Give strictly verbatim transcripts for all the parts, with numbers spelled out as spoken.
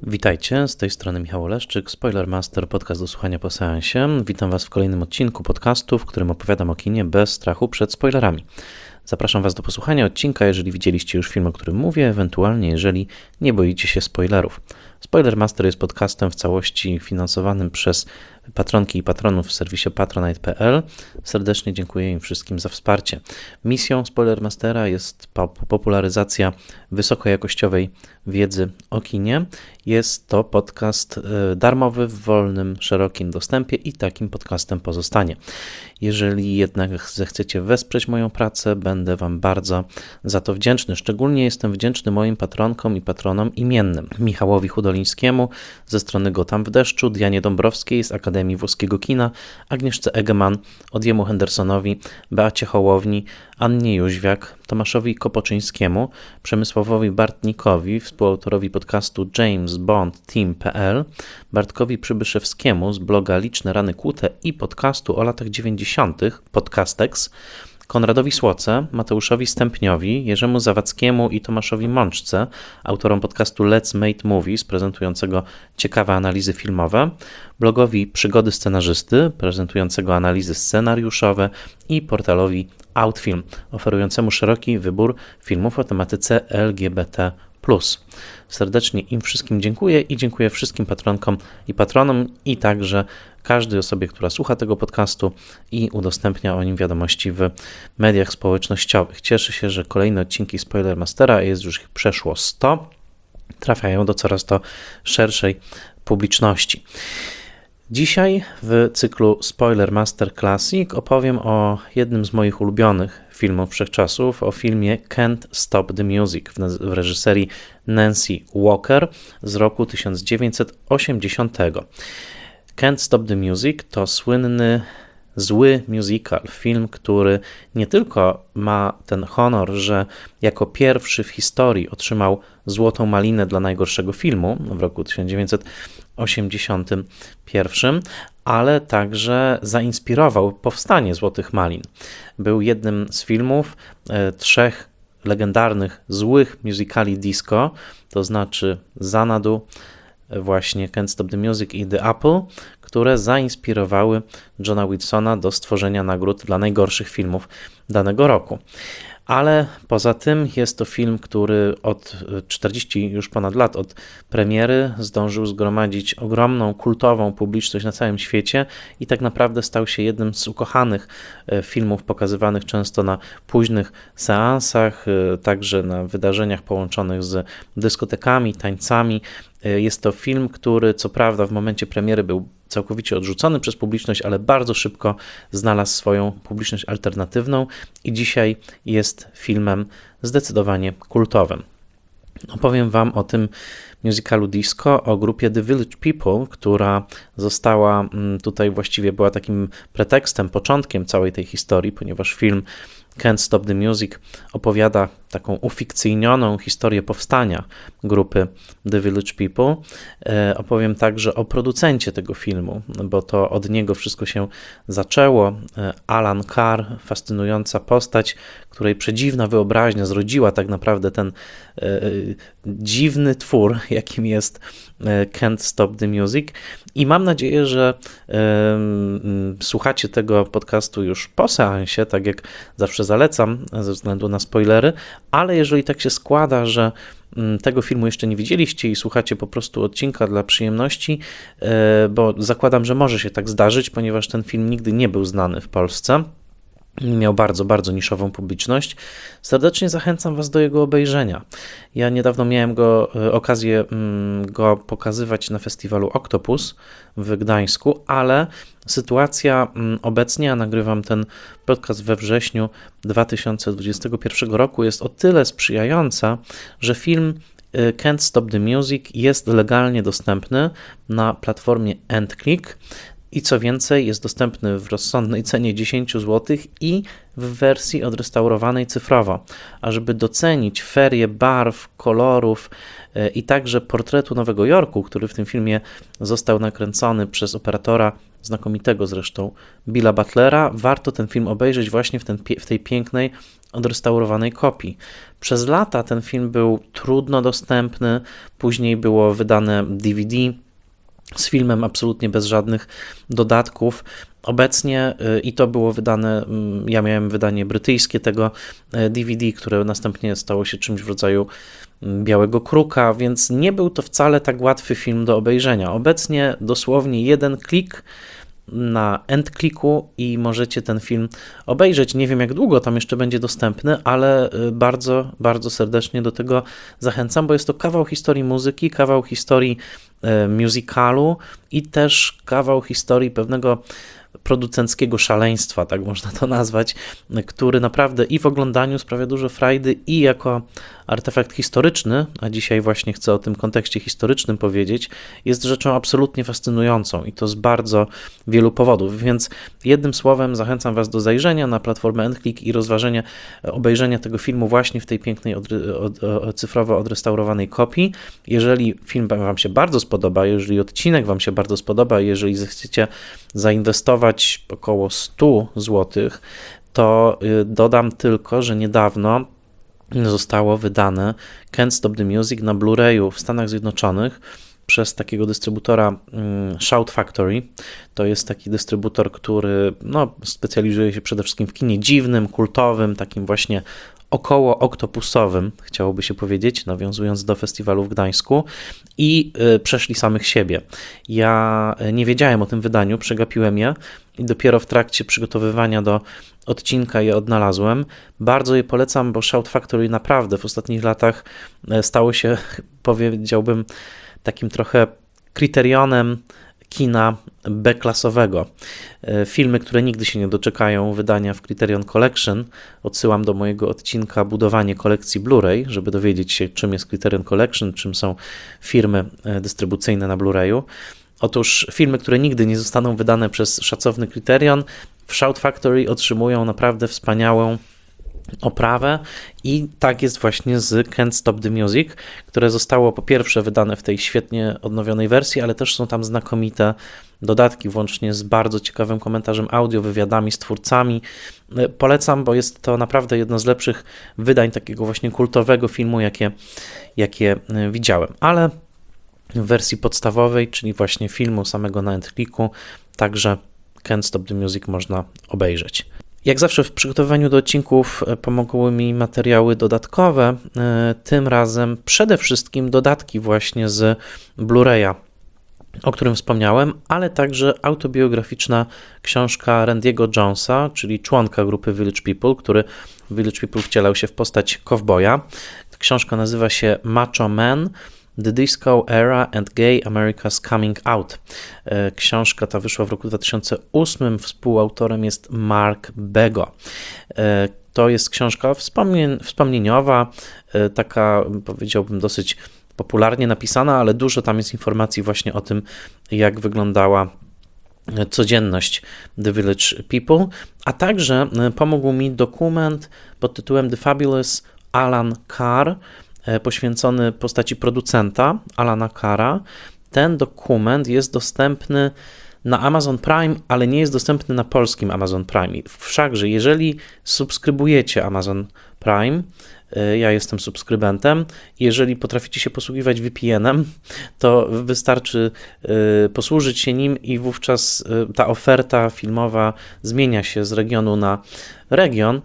Witajcie, z tej strony Michał Oleszczyk, Spoilermaster, podcast do słuchania po seansie. Witam Was w kolejnym odcinku podcastu, w którym opowiadam o kinie bez strachu przed spoilerami. Zapraszam Was do posłuchania odcinka, jeżeli widzieliście już film, o którym mówię, ewentualnie jeżeli nie boicie się spoilerów. Spoilermaster jest podcastem w całości finansowanym przez patronki i patronów w serwisie patronite kropka p l. Serdecznie dziękuję im wszystkim za wsparcie. Misją Spoilermastera jest popularyzacja wysokojakościowej wiedzy o kinie. Jest to podcast darmowy, w wolnym, szerokim dostępie i takim podcastem pozostanie. Jeżeli jednak zechcecie wesprzeć moją pracę, będę Wam bardzo za to wdzięczny. Szczególnie jestem wdzięczny moim patronkom i patronom imiennym. Michałowi Hudolińskiemu ze strony Gotam w deszczu, Dianie Dąbrowskiej z Akademii Włoskiego Kina, Agnieszce Egeman, Odiemu Hendersonowi, Beacie Hołowni, Annie Jóźwiak, Tomaszowi Kopoczyńskiemu, Przemysławowi Bartnikowi, współautorowi podcastu James Bond Team kropka p l, Bartkowi Przybyszewskiemu z bloga Liczne Rany Kłute i podcastu o latach dziewięćdziesiątych Podcastex, Konradowi Słoce, Mateuszowi Stępniowi, Jerzemu Zawadzkiemu i Tomaszowi Mączce, autorom podcastu Let's Make Movies, prezentującego ciekawe analizy filmowe, blogowi Przygody Scenarzysty, prezentującego analizy scenariuszowe i portalowi Outfilm, oferującemu szeroki wybór filmów o tematyce L G B T plus. Serdecznie im wszystkim dziękuję i dziękuję wszystkim patronkom i patronom i także każdej osobie, która słucha tego podcastu i udostępnia o nim wiadomości w mediach społecznościowych. Cieszę się, że kolejne odcinki Spoilermastera, jest już ich przeszło sto, trafiają do coraz to szerszej publiczności. Dzisiaj w cyklu Spoilermaster Classic opowiem o jednym z moich ulubionych filmów wszechczasów, o filmie Can't Stop the Music w reżyserii Nancy Walker z roku tysiąc dziewięćset osiemdziesiątego. Can't Stop the Music to słynny, zły musical, film, który nie tylko ma ten honor, że jako pierwszy w historii otrzymał Złotą Malinę dla najgorszego filmu w roku tysiąc dziewięćset osiemdziesiątym pierwszym, ale także zainspirował powstanie Złotych Malin. Był jednym z filmów e, trzech legendarnych złych musicali disco, to znaczy Xanadu, właśnie Can't Stop the Music i The Apple, które zainspirowały Johna Wilsona do stworzenia nagród dla najgorszych filmów danego roku. Ale poza tym jest to film, który od czterdziestu już ponad lat od premiery zdążył zgromadzić ogromną, kultową publiczność na całym świecie i tak naprawdę stał się jednym z ukochanych filmów pokazywanych często na późnych seansach, także na wydarzeniach połączonych z dyskotekami, tańcami. Jest to film, który co prawda w momencie premiery był całkowicie odrzucony przez publiczność, ale bardzo szybko znalazł swoją publiczność alternatywną i dzisiaj jest filmem zdecydowanie kultowym. Opowiem Wam o tym musicalu disco, o grupie The Village People, która została tutaj właściwie była takim pretekstem, początkiem całej tej historii, ponieważ film Can't Stop the Music opowiada taką ufikcyjnioną historię powstania grupy The Village People. E, opowiem także o producencie tego filmu, bo to od niego wszystko się zaczęło. E, Alan Carr, fascynująca postać, której przedziwna wyobraźnia zrodziła tak naprawdę ten e, dziwny twór, jakim jest e, Can't Stop the Music. I mam nadzieję, że e, m, słuchacie tego podcastu już po seansie, tak jak zawsze zalecam ze względu na spoilery, ale jeżeli tak się składa, że tego filmu jeszcze nie widzieliście i słuchacie po prostu odcinka dla przyjemności, bo zakładam, że może się tak zdarzyć, ponieważ ten film nigdy nie był znany w Polsce, miał bardzo, bardzo niszową publiczność, serdecznie zachęcam Was do jego obejrzenia. Ja niedawno miałem go, okazję go pokazywać na festiwalu Octopus w Gdańsku, ale sytuacja obecnie, ja nagrywam ten podcast we wrześniu dwa tysiące dwudziestego pierwszego roku, jest o tyle sprzyjająca, że film Can't Stop the Music jest legalnie dostępny na platformie EndClick. I co więcej, jest dostępny w rozsądnej cenie dziesięć złotych i w wersji odrestaurowanej cyfrowo. A żeby docenić ferię barw, kolorów i także portretu Nowego Jorku, który w tym filmie został nakręcony przez operatora znakomitego zresztą Billa Butlera, warto ten film obejrzeć właśnie w, ten, w tej pięknej, odrestaurowanej kopii. Przez lata ten film był trudno dostępny, później było wydane D V D z filmem absolutnie bez żadnych dodatków. Obecnie, i to było wydane, ja miałem wydanie brytyjskie tego D V D, które następnie stało się czymś w rodzaju Białego Kruka, więc nie był to wcale tak łatwy film do obejrzenia. Obecnie dosłownie jeden klik na end kliku i możecie ten film obejrzeć. Nie wiem, jak długo tam jeszcze będzie dostępny, ale bardzo, bardzo serdecznie do tego zachęcam, bo jest to kawał historii muzyki, kawał historii musicalu i też kawał historii pewnego producenckiego szaleństwa, tak można to nazwać, który naprawdę i w oglądaniu sprawia dużo frajdy i jako artefakt historyczny, a dzisiaj właśnie chcę o tym kontekście historycznym powiedzieć, jest rzeczą absolutnie fascynującą i to z bardzo wielu powodów, więc jednym słowem zachęcam Was do zajrzenia na platformę EndClick i rozważenia, obejrzenia tego filmu właśnie w tej pięknej odry, od, od, cyfrowo odrestaurowanej kopii. Jeżeli film Wam się bardzo spodoba, jeżeli odcinek Wam się bardzo spodoba, jeżeli zechcecie zainwestować około sto złotych, to dodam tylko, że niedawno zostało wydane Can't Stop the Music na Blu-rayu w Stanach Zjednoczonych przez takiego dystrybutora Shout Factory. To jest taki dystrybutor, który no, specjalizuje się przede wszystkim w kinie dziwnym, kultowym, takim właśnie około oktopusowym, chciałoby się powiedzieć, nawiązując do festiwalu w Gdańsku, i y, przeszli samych siebie. Ja nie wiedziałem o tym wydaniu, przegapiłem je i dopiero w trakcie przygotowywania do odcinka je odnalazłem. Bardzo je polecam, bo Shout Factory naprawdę w ostatnich latach stało się, powiedziałbym, takim trochę kryterionem kina B-klasowego. Filmy, które nigdy się nie doczekają wydania w Criterion Collection. Odsyłam do mojego odcinka Budowanie kolekcji Blu-ray, żeby dowiedzieć się, czym jest Criterion Collection, czym są firmy dystrybucyjne na Blu-rayu. Otóż filmy, które nigdy nie zostaną wydane przez szacowny Criterion, w Shout Factory otrzymują naprawdę wspaniałą oprawę i tak jest właśnie z Can't Stop the Music, które zostało po pierwsze wydane w tej świetnie odnowionej wersji, ale też są tam znakomite dodatki, włącznie z bardzo ciekawym komentarzem audio, wywiadami z twórcami. Polecam, bo jest to naprawdę jedno z lepszych wydań takiego właśnie kultowego filmu, jakie, jakie widziałem. Ale w wersji podstawowej, czyli właśnie filmu samego na EndClicku, także Can't Stop the Music można obejrzeć. Jak zawsze w przygotowywaniu do odcinków pomogły mi materiały dodatkowe, tym razem przede wszystkim dodatki właśnie z Blu-raya, o którym wspomniałem, ale także autobiograficzna książka Randiego Jonesa, czyli członka grupy Village People, który w Village People wcielał się w postać kowboja. Książka nazywa się Macho Man: The Disco Era and Gay America's Coming Out. Książka ta wyszła w roku dwa tysiące ósmym, współautorem jest Mark Bego. To jest książka wspomnien- wspomnieniowa, taka, powiedziałbym, dosyć popularnie napisana, ale dużo tam jest informacji właśnie o tym, jak wyglądała codzienność The Village People, a także pomógł mi dokument pod tytułem The Fabulous Alan Carr, poświęcony postaci producenta Alana Carra. Ten dokument jest dostępny na Amazon Prime, ale nie jest dostępny na polskim Amazon Prime. Wszakże jeżeli subskrybujecie Amazon Prime, ja jestem subskrybentem, jeżeli potraficie się posługiwać V P N-em, to wystarczy posłużyć się nim i wówczas ta oferta filmowa zmienia się z regionu na region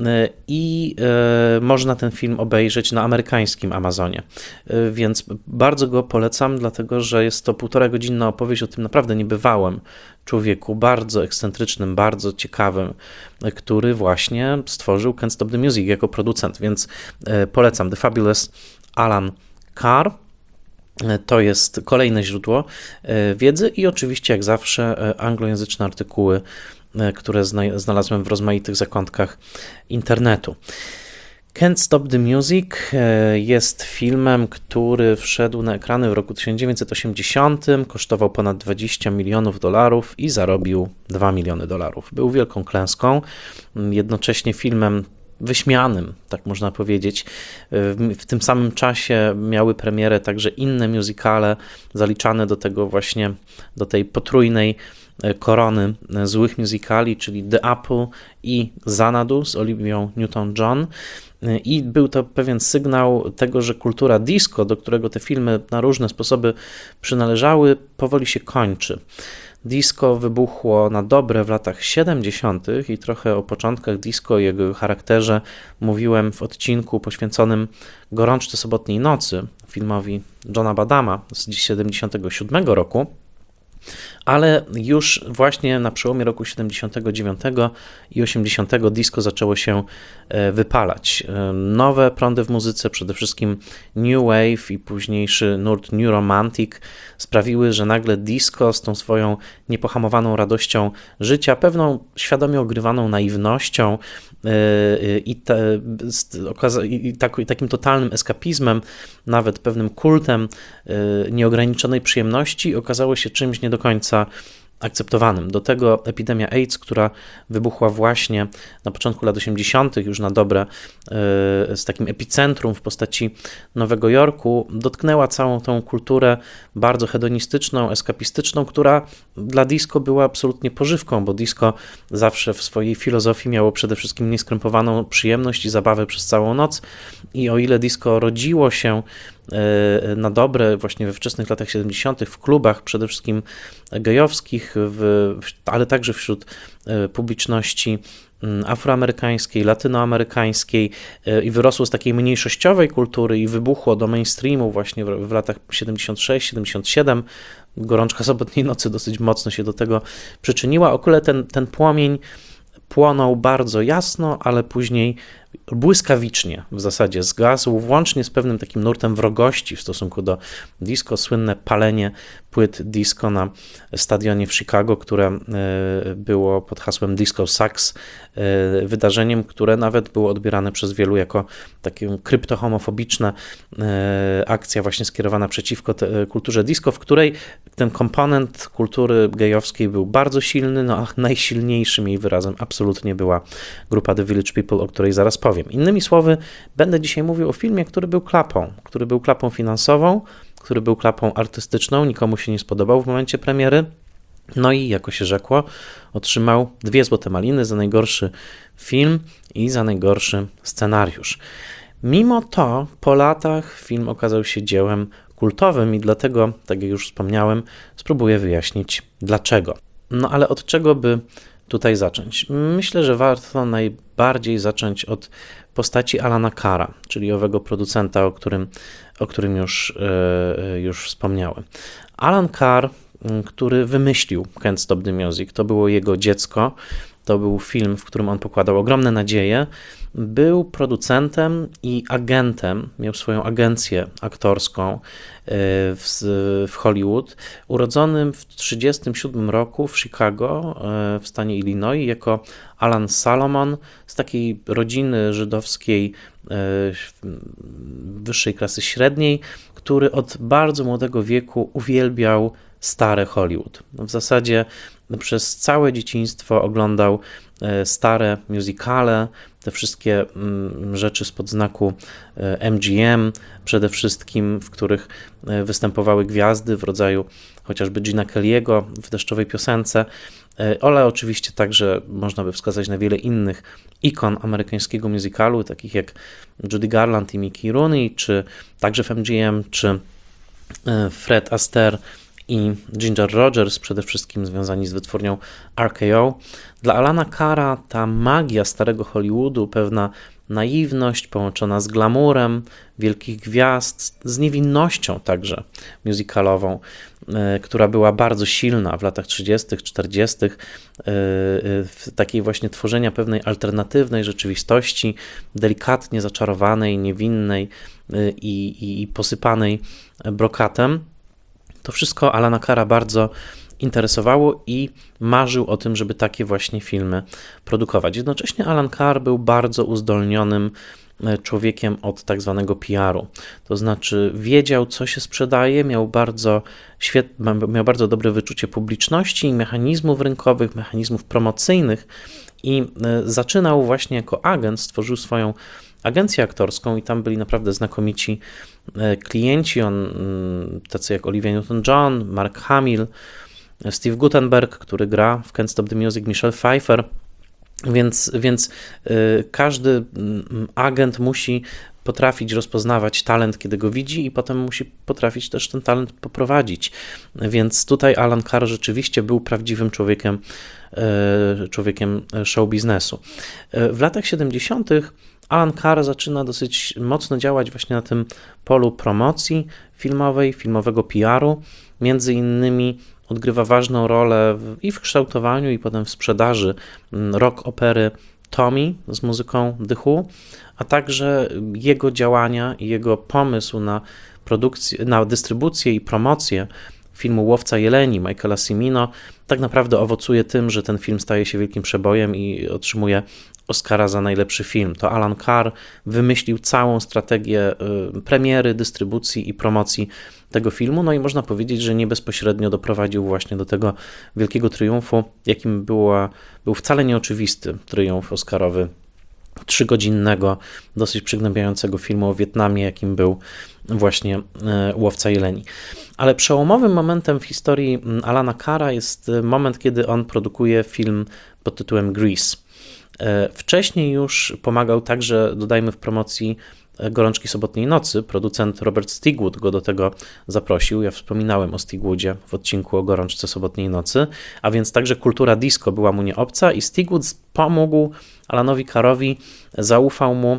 i e, można ten film obejrzeć na amerykańskim Amazonie, e, więc bardzo go polecam, dlatego że jest to półtora godzinna opowieść o tym naprawdę niebywałym człowieku, bardzo ekscentrycznym, bardzo ciekawym, który właśnie stworzył Can't Stop the Music jako producent, więc e, polecam The Fabulous Alan Carr. To jest kolejne źródło wiedzy i oczywiście jak zawsze anglojęzyczne artykuły, które znalazłem w rozmaitych zakątkach internetu. Can't Stop the Music jest filmem, który wszedł na ekrany w roku tysiąc dziewięćset osiemdziesiątym, kosztował ponad dwadzieścia milionów dolarów i zarobił dwa miliony dolarów. Był wielką klęską, jednocześnie filmem wyśmianym, tak można powiedzieć. W, w tym samym czasie miały premierę także inne musicale zaliczane do tego właśnie, do tej potrójnej korony złych musicali, czyli The Apple i Xanadu z Olivią Newton-John. I był to pewien sygnał tego, że kultura disco, do którego te filmy na różne sposoby przynależały, powoli się kończy. Disco wybuchło na dobre w latach siedemdziesiątych i trochę o początkach disco i jego charakterze mówiłem w odcinku poświęconym Gorączce sobotniej nocy, filmowi Johna Badama z siedemdziesiątego siódmego roku. Ale już właśnie na przełomie roku siedemdziesiątego dziewiątego i osiemdziesiątego disco zaczęło się wypalać. Nowe prądy w muzyce, przede wszystkim New Wave i późniejszy nurt New Romantic sprawiły, że nagle disco z tą swoją niepohamowaną radością życia, pewną świadomie ogrywaną naiwnością i, te, i, tak, i takim totalnym eskapizmem, nawet pewnym kultem nieograniczonej przyjemności okazało się czymś nie do końca akceptowanym. Do tego epidemia AIDS, która wybuchła właśnie na początku lat osiemdziesiątych, już na dobre, z takim epicentrum w postaci Nowego Jorku, dotknęła całą tą kulturę bardzo hedonistyczną, eskapistyczną, która dla disco była absolutnie pożywką, bo disco zawsze w swojej filozofii miało przede wszystkim nieskrępowaną przyjemność i zabawę przez całą noc i o ile disco rodziło się na dobre właśnie we wczesnych latach siedemdziesiątych w klubach, przede wszystkim gejowskich, w, ale także wśród publiczności afroamerykańskiej, latynoamerykańskiej i wyrosło z takiej mniejszościowej kultury i wybuchło do mainstreamu właśnie w, w latach siedemdziesiątym szóstym siedemdziesiątym siódmym. Gorączka sobotniej nocy dosyć mocno się do tego przyczyniła. O tyle ten, ten płomień płonął bardzo jasno, ale później błyskawicznie w zasadzie zgasł, włącznie z pewnym takim nurtem wrogości w stosunku do disco, słynne palenie płyt disco na stadionie w Chicago, które było pod hasłem Disco Sucks, wydarzeniem, które nawet było odbierane przez wielu jako takie kryptohomofobiczna akcja właśnie skierowana przeciwko kulturze disco, w której ten komponent kultury gejowskiej był bardzo silny, no a najsilniejszym jej wyrazem absolutnie była grupa The Village People, o której zaraz powiem. Innymi słowy, będę dzisiaj mówił o filmie, który był klapą, który był klapą finansową, który był klapą artystyczną, nikomu się nie spodobał w momencie premiery. No i, jako się rzekło, otrzymał dwie złote maliny za najgorszy film i za najgorszy scenariusz. Mimo to, po latach film okazał się dziełem kultowym i dlatego, tak jak już wspomniałem, spróbuję wyjaśnić dlaczego. No ale od czego by tutaj zacząć? Myślę, że warto najbardziej zacząć od postaci Alana Carra, czyli owego producenta, o którym, o którym już, yy, już wspomniałem. Alan Carr, który wymyślił Can't Stop the Music, to było jego dziecko, to był film, w którym on pokładał ogromne nadzieje, był producentem i agentem, miał swoją agencję aktorską w, w Hollywood, urodzonym w tysiąc dziewięćset trzydziestym siódmym roku w Chicago w stanie Illinois jako Alan Salomon z takiej rodziny żydowskiej wyższej klasy średniej, który od bardzo młodego wieku uwielbiał stare Hollywood. W zasadzie przez całe dzieciństwo oglądał stare musicale, te wszystkie rzeczy spod znaku M G M, przede wszystkim, w których występowały gwiazdy w rodzaju chociażby Gina Kelly'ego w Deszczowej piosence, ale oczywiście także można by wskazać na wiele innych ikon amerykańskiego musicalu, takich jak Judy Garland i Mickey Rooney, czy także w M G M, czy Fred Astaire i Ginger Rogers, przede wszystkim związani z wytwórnią R K O. Dla Alana Carra ta magia starego Hollywoodu, pewna naiwność połączona z glamurem wielkich gwiazd, z niewinnością także musicalową, która była bardzo silna w latach trzydziestych, czterdziestych, w takiej właśnie tworzenia pewnej alternatywnej rzeczywistości, delikatnie zaczarowanej, niewinnej i, i, i posypanej brokatem. To wszystko Alana Carra bardzo interesowało i marzył o tym, żeby takie właśnie filmy produkować. Jednocześnie Alan Carr był bardzo uzdolnionym człowiekiem od tak zwanego P R-u. To znaczy wiedział, co się sprzedaje, miał bardzo, świet... miał bardzo dobre wyczucie publiczności i mechanizmów rynkowych, mechanizmów promocyjnych i zaczynał właśnie jako agent, stworzył swoją agencję aktorską i tam byli naprawdę znakomici klienci, on, tacy jak Olivia Newton-John, Mark Hamill, Steve Guttenberg, który gra w Can't Stop the Music, Michelle Pfeiffer, więc, więc każdy agent musi potrafić rozpoznawać talent, kiedy go widzi i potem musi potrafić też ten talent poprowadzić. Więc tutaj Alan Carr rzeczywiście był prawdziwym człowiekiem, człowiekiem show biznesu. W latach siedemdziesiątych Alan Carr zaczyna dosyć mocno działać właśnie na tym polu promocji filmowej, filmowego P R-u. Między innymi odgrywa ważną rolę w, i w kształtowaniu, i potem w sprzedaży rock opery Tommy z muzyką The Who, a także jego działania i jego pomysł na produkcję, na dystrybucję i promocję filmu Łowca Jeleni Michaela Cimino tak naprawdę owocuje tym, że ten film staje się wielkim przebojem i otrzymuje Oscara za najlepszy film. To Alan Carr wymyślił całą strategię premiery, dystrybucji i promocji tego filmu, no i można powiedzieć, że nie bezpośrednio doprowadził właśnie do tego wielkiego triumfu, jakim była, był wcale nieoczywisty triumf oscarowy trzygodzinnego, dosyć przygnębiającego filmu o Wietnamie, jakim był właśnie Łowca Jeleni. Ale przełomowym momentem w historii Alana Carra jest moment, kiedy on produkuje film pod tytułem Grease. Wcześniej już pomagał także, dodajmy, w promocji Gorączki Sobotniej Nocy. Producent Robert Stigwood go do tego zaprosił. Ja wspominałem o Stigwoodzie w odcinku o Gorączce Sobotniej Nocy, a więc także kultura disco była mu nie obca i Stigwood pomógł Alanowi Carrowi, zaufał mu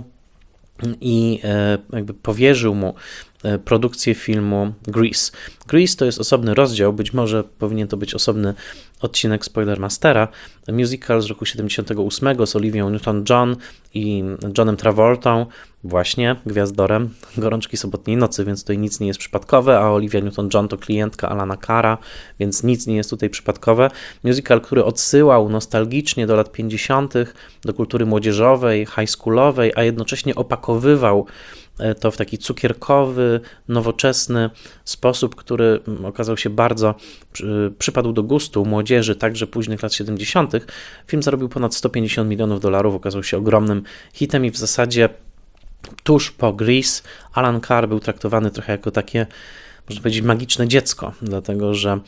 i jakby powierzył mu produkcję filmu Grease. Grease to jest osobny rozdział, być może powinien to być osobny odcinek Spoilermastera. Musical z roku siedemdziesiątego ósmego z Olivią Newton-John i Johnem Travoltą, właśnie gwiazdorem Gorączki Sobotniej Nocy, więc tutaj nic nie jest przypadkowe, a Olivia Newton-John to klientka Alana Carra, więc nic nie jest tutaj przypadkowe. Musical, który odsyłał nostalgicznie do lat pięćdziesiątych, do kultury młodzieżowej, high schoolowej, a jednocześnie opakowywał to w taki cukierkowy, nowoczesny sposób, który okazał się bardzo, przypadł do gustu młodzieży, także późnych lat siedemdziesiątych. Film zarobił ponad sto pięćdziesiąt milionów dolarów, okazał się ogromnym hitem i w zasadzie tuż po Grease Alan Carr był traktowany trochę jako takie, można powiedzieć, magiczne dziecko, dlatego że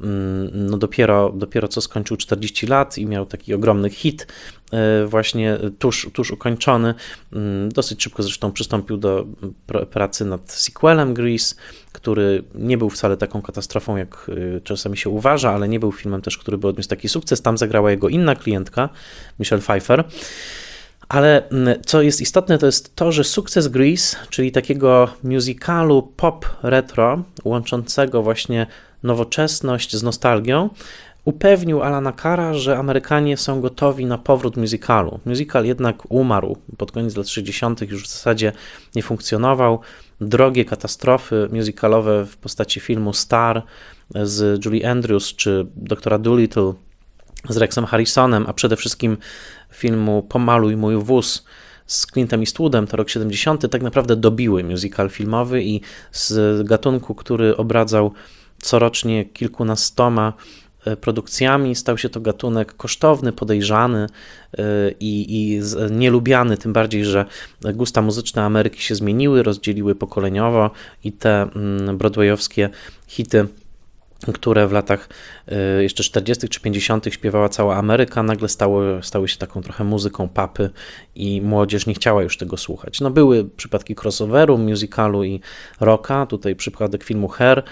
no dopiero, dopiero co skończył czterdzieści lat i miał taki ogromny hit właśnie tuż, tuż ukończony. Dosyć szybko zresztą przystąpił do pracy nad sequelem Grease, który nie był wcale taką katastrofą, jak czasami się uważa, ale nie był filmem też, który by odniósł taki sukces. Tam zagrała jego inna klientka, Michelle Pfeiffer. Ale co jest istotne, to jest to, że sukces Grease, czyli takiego musicalu pop retro, łączącego właśnie nowoczesność z nostalgią, upewnił Alana Carra, że Amerykanie są gotowi na powrót musicalu. Musical jednak umarł pod koniec lat sześćdziesiątych, już w zasadzie nie funkcjonował. Drogie katastrofy musicalowe w postaci filmu Star z Julie Andrews czy Doktora Dolittle z Rexem Harrisonem, a przede wszystkim filmu Pomaluj mój wóz z Clintem Eastwoodem, to rok siedemdziesiąty, tak naprawdę dobiły musical filmowy i z gatunku, który obradzał corocznie kilkunastoma produkcjami, stał się to gatunek kosztowny, podejrzany i, i nielubiany, tym bardziej, że gusta muzyczne Ameryki się zmieniły, rozdzieliły pokoleniowo i te broadwayowskie hity, które w latach jeszcze czterdziestych czy pięćdziesiątych śpiewała cała Ameryka, nagle stały, stały się taką trochę muzyką papy i młodzież nie chciała już tego słuchać. No były przypadki crossoveru, musicalu i rocka, tutaj przypadek filmu Hair,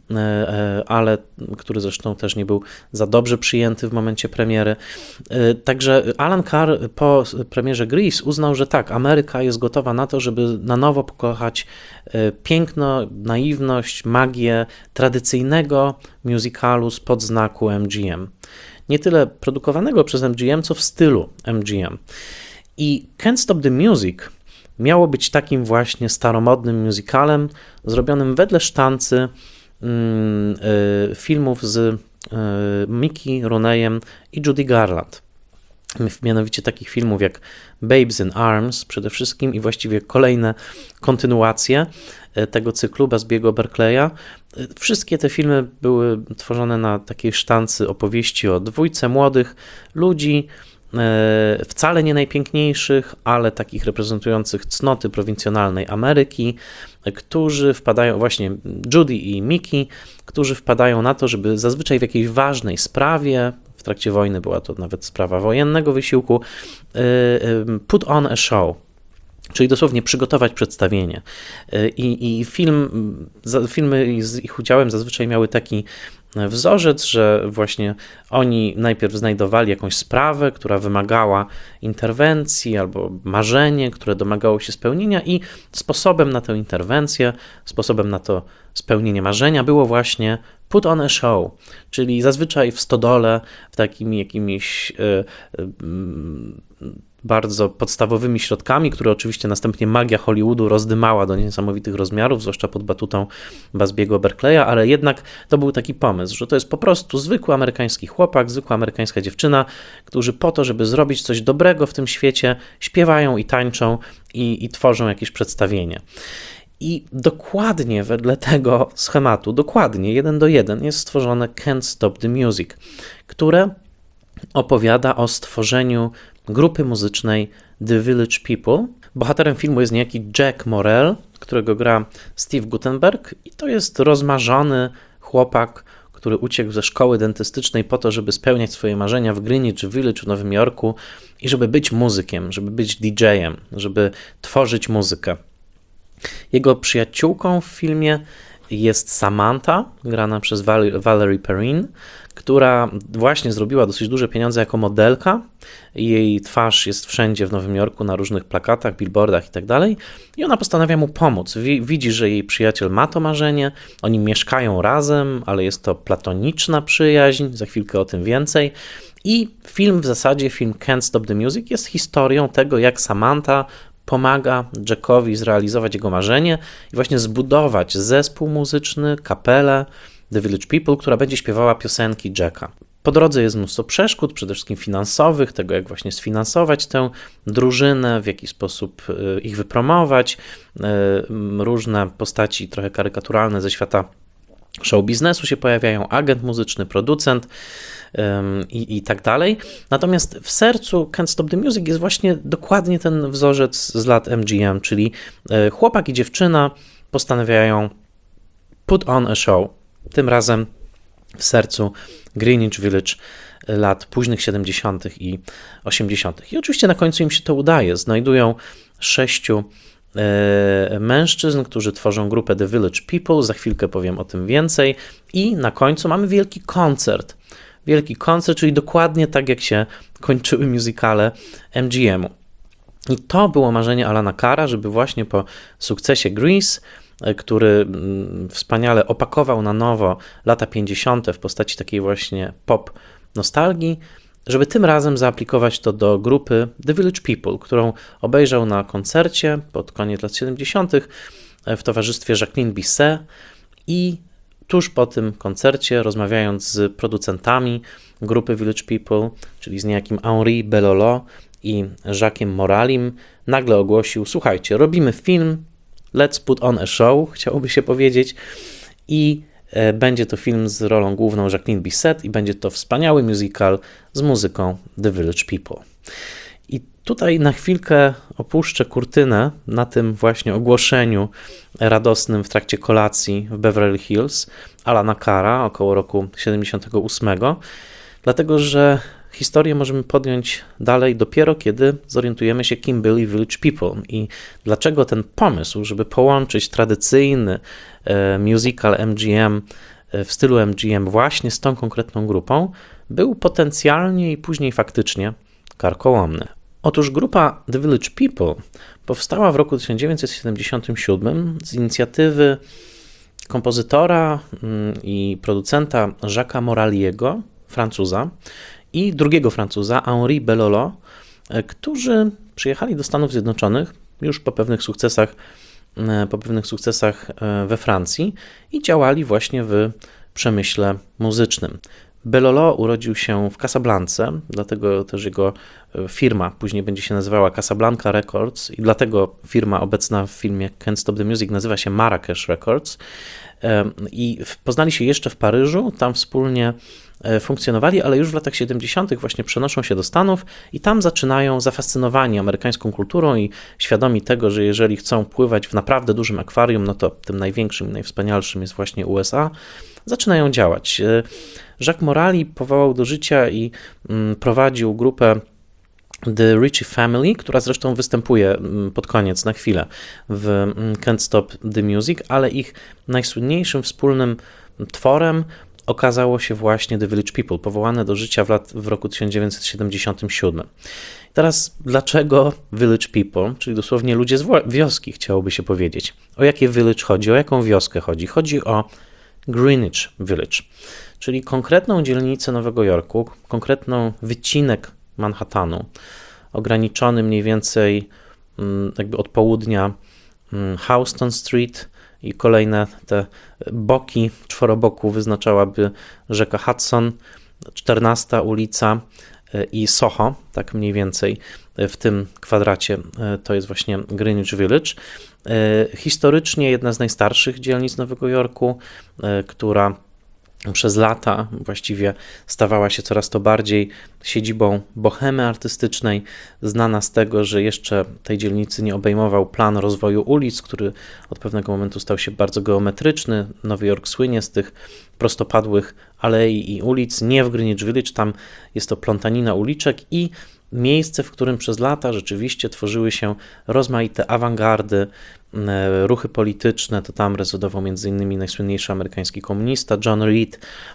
ale który zresztą też nie był za dobrze przyjęty w momencie premiery. Także Alan Carr po premierze Grease uznał, że tak, Ameryka jest gotowa na to, żeby na nowo pokochać piękno, naiwność, magię tradycyjnego musicalu spod znaku M G M. Nie tyle produkowanego przez M G M, co w stylu M G M. I Can't Stop the Music miało być takim właśnie staromodnym musicalem, zrobionym wedle sztancy mm, y, filmów z y, Mickey Rooneyem i Judy Garland. Mianowicie takich filmów jak Babes in Arms przede wszystkim i właściwie kolejne kontynuacje tego cyklu Busby'ego Berkeleya. Wszystkie te filmy były tworzone na takiej sztancy opowieści o dwójce młodych ludzi, wcale nie najpiękniejszych, ale takich reprezentujących cnoty prowincjonalnej Ameryki, którzy wpadają, właśnie Judy i Mickey, którzy wpadają na to, żeby zazwyczaj w jakiejś ważnej sprawie, w trakcie wojny była to nawet sprawa wojennego wysiłku, put on a show. Czyli dosłownie przygotować przedstawienie. I, i film, filmy z ich udziałem zazwyczaj miały taki wzorzec, że właśnie oni najpierw znajdowali jakąś sprawę, która wymagała interwencji albo marzenie, które domagało się spełnienia i sposobem na tę interwencję, sposobem na to spełnienie marzenia było właśnie put on a show, czyli zazwyczaj w stodole, w takim jakimiś y, y, y, bardzo podstawowymi środkami, które oczywiście następnie magia Hollywoodu rozdymała do niesamowitych rozmiarów, zwłaszcza pod batutą Busby'ego Berkeleya, ale jednak to był taki pomysł, że to jest po prostu zwykły amerykański chłopak, zwykła amerykańska dziewczyna, którzy po to, żeby zrobić coś dobrego w tym świecie, śpiewają i tańczą i, i tworzą jakieś przedstawienie. I dokładnie wedle tego schematu, dokładnie jeden do jeden jest stworzone Can't Stop the Music, które opowiada o stworzeniu grupy muzycznej The Village People. Bohaterem filmu jest niejaki Jack Morrell, którego gra Steve Guttenberg i to jest rozmarzony chłopak, który uciekł ze szkoły dentystycznej po to, żeby spełniać swoje marzenia w Greenwich Village w Nowym Jorku i żeby być muzykiem, żeby być didżejem, żeby tworzyć muzykę. Jego przyjaciółką w filmie jest Samantha, grana przez Val- Valerie Perrine, która właśnie zrobiła dosyć duże pieniądze jako modelka. Jej twarz jest wszędzie w Nowym Jorku, na różnych plakatach, billboardach i tak dalej. I ona postanawia mu pomóc. Widzi, że jej przyjaciel ma to marzenie, oni mieszkają razem, ale jest to platoniczna przyjaźń, za chwilkę o tym więcej. I film w zasadzie, film Can't Stop the Music jest historią tego, jak Samantha pomaga Jackowi zrealizować jego marzenie i właśnie zbudować zespół muzyczny, kapelę The Village People, która będzie śpiewała piosenki Jacka. Po drodze jest mnóstwo przeszkód, przede wszystkim finansowych, tego jak właśnie sfinansować tę drużynę, w jaki sposób ich wypromować, różne postaci trochę karykaturalne ze świata show biznesu się pojawiają, agent muzyczny, producent um, i, i tak dalej. Natomiast w sercu Can't Stop the Music jest właśnie dokładnie ten wzorzec z lat M G M, czyli chłopak i dziewczyna postanawiają put on a show. Tym razem w sercu Greenwich Village lat późnych siedemdziesiątych i osiemdziesiątych. I oczywiście na końcu im się to udaje. Znajdują sześciu mężczyzn, którzy tworzą grupę The Village People, za chwilkę powiem o tym więcej i na końcu mamy wielki koncert. Wielki koncert, czyli dokładnie tak jak się kończyły musicale M G M-u. I to było marzenie Alana Carra, żeby właśnie po sukcesie Grease, który wspaniale opakował na nowo lata pięćdziesiąte w postaci takiej właśnie pop nostalgii, żeby tym razem zaaplikować to do grupy The Village People, którą obejrzał na koncercie pod koniec lat siedemdziesiątych w towarzystwie Jacqueline Bisset i tuż po tym koncercie, rozmawiając z producentami grupy Village People, czyli z niejakim Henri Bellolo i Jacques'em Moralim, nagle ogłosił: słuchajcie, robimy film, let's put on a show, chciałoby się powiedzieć, i będzie to film z rolą główną Jacqueline Bisset i będzie to wspaniały musical z muzyką The Village People. I tutaj na chwilkę opuszczę kurtynę na tym właśnie ogłoszeniu radosnym w trakcie kolacji w Beverly Hills Alana Carra około roku siedemdziesiątego ósmego, dlatego że historię możemy podjąć dalej dopiero kiedy zorientujemy się, kim byli Village People i dlaczego ten pomysł, żeby połączyć tradycyjny musical M G M w stylu M G M właśnie z tą konkretną grupą, był potencjalnie i później faktycznie karkołomny. Otóż grupa The Village People powstała w roku tysiąc dziewięćset siedemdziesiątym siódmym z inicjatywy kompozytora i producenta Jacques'a Moraliego, Francuza, i drugiego Francuza, Henri Bellolo, którzy przyjechali do Stanów Zjednoczonych już po pewnych sukcesach, po pewnych sukcesach we Francji i działali właśnie w przemyśle muzycznym. Bellolo urodził się w Casablance, dlatego też jego firma później będzie się nazywała Casablanca Records i dlatego firma obecna w filmie Can't Stop the Music nazywa się Marrakesh Records. I poznali się jeszcze w Paryżu, tam wspólnie funkcjonowali, ale już w latach siedemdziesiątych właśnie przenoszą się do Stanów i tam zaczynają zafascynowani amerykańską kulturą i świadomi tego, że jeżeli chcą pływać w naprawdę dużym akwarium, no to tym największym i najwspanialszym jest właśnie U S A, zaczynają działać. Jacques Morali powołał do życia i prowadził grupę The Ritchie Family, która zresztą występuje pod koniec na chwilę w Can't Stop the Music, ale ich najsłynniejszym wspólnym tworem okazało się właśnie The Village People, powołane do życia w, lat, w roku tysiąc dziewięćset siedemdziesiątym siódmym. Teraz dlaczego Village People, czyli dosłownie ludzie z wioski, chciałoby się powiedzieć. O jakie village chodzi, o jaką wioskę chodzi? Chodzi o Greenwich Village, czyli konkretną dzielnicę Nowego Jorku, konkretną wycinek Manhattanu, ograniczony mniej więcej jakby od południa Houston Street i kolejne te boki czworoboku wyznaczałaby rzeka Hudson, czternasta ulica i Soho, tak mniej więcej w tym kwadracie to jest właśnie Greenwich Village. Historycznie jedna z najstarszych dzielnic Nowego Jorku, która przez lata właściwie stawała się coraz to bardziej siedzibą bohemy artystycznej, znana z tego, że jeszcze tej dzielnicy nie obejmował plan rozwoju ulic, który od pewnego momentu stał się bardzo geometryczny. Nowy Jork słynie z tych prostopadłych alei i ulic, nie w Greenwich Village, tam jest to plątanina uliczek i miejsce, w którym przez lata rzeczywiście tworzyły się rozmaite awangardy, ruchy polityczne, to tam rezydował między innymi najsłynniejszy amerykański komunista John Reed,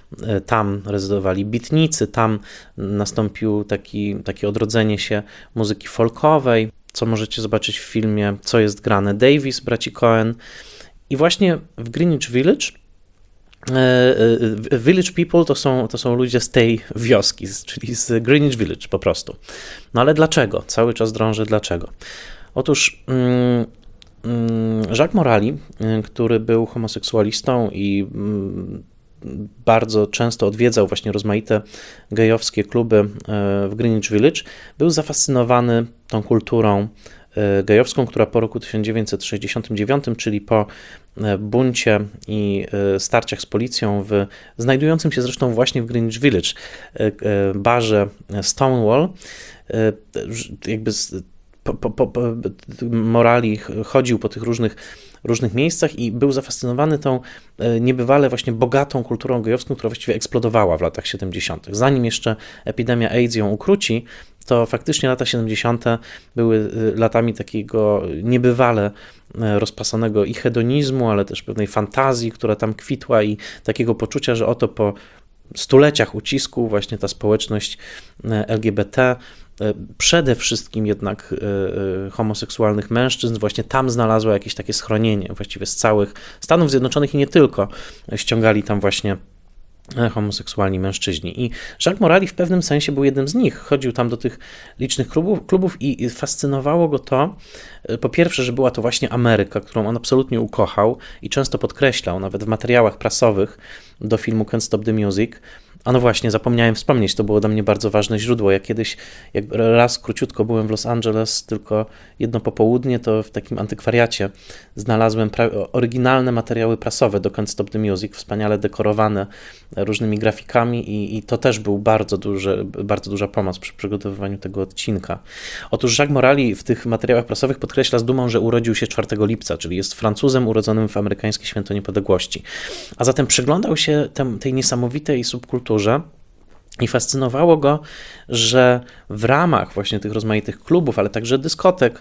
tam rezydowali beatnicy, tam nastąpił taki, takie odrodzenie się muzyki folkowej, co możecie zobaczyć w filmie Co jest grane Davis, braci Coen. I właśnie w Greenwich Village Village People to są, to są ludzie z tej wioski, czyli z Greenwich Village po prostu. No ale dlaczego? Cały czas drążę dlaczego. Otóż mm, Jacques Morali, który był homoseksualistą i mm, bardzo często odwiedzał właśnie rozmaite gejowskie kluby w Greenwich Village, był zafascynowany tą kulturą gejowską, która po roku tysiąc dziewięćset sześćdziesiątym dziewiątym, czyli po buncie i starciach z policją w znajdującym się zresztą właśnie w Greenwich Village barze Stonewall, jakby po, po, po, Morali chodził po tych różnych, różnych miejscach i był zafascynowany tą niebywale właśnie bogatą kulturą gejowską, która właściwie eksplodowała w latach siedemdziesiątych. Zanim jeszcze epidemia AIDS ją ukróci, to faktycznie lata siedemdziesiąte były latami takiego niebywale rozpasanego i hedonizmu, ale też pewnej fantazji, która tam kwitła i takiego poczucia, że oto po stuleciach ucisku właśnie ta społeczność L G B T, przede wszystkim jednak homoseksualnych mężczyzn, właśnie tam znalazła jakieś takie schronienie, właściwie z całych Stanów Zjednoczonych i nie tylko, ściągali tam właśnie homoseksualni mężczyźni. I Jacques Morali w pewnym sensie był jednym z nich. Chodził tam do tych licznych klubów, klubów i fascynowało go to, po pierwsze, że była to właśnie Ameryka, którą on absolutnie ukochał i często podkreślał, nawet w materiałach prasowych do filmu Can't Stop the Music. A no właśnie, zapomniałem wspomnieć, to było dla mnie bardzo ważne źródło. Ja kiedyś, jak raz króciutko byłem w Los Angeles, tylko jedno popołudnie, to w takim antykwariacie znalazłem pra- oryginalne materiały prasowe do Can't Stop the Music, wspaniale dekorowane różnymi grafikami i, i to też był bardzo, duży, bardzo duża pomoc przy przygotowywaniu tego odcinka. Otóż Jacques Morali w tych materiałach prasowych podkreśla z dumą, że urodził się czwartego lipca, czyli jest Francuzem urodzonym w amerykańskie Święto Niepodległości. A zatem przyglądał się tem, tej niesamowitej subkulturze i fascynowało go, że w ramach właśnie tych rozmaitych klubów, ale także dyskotek,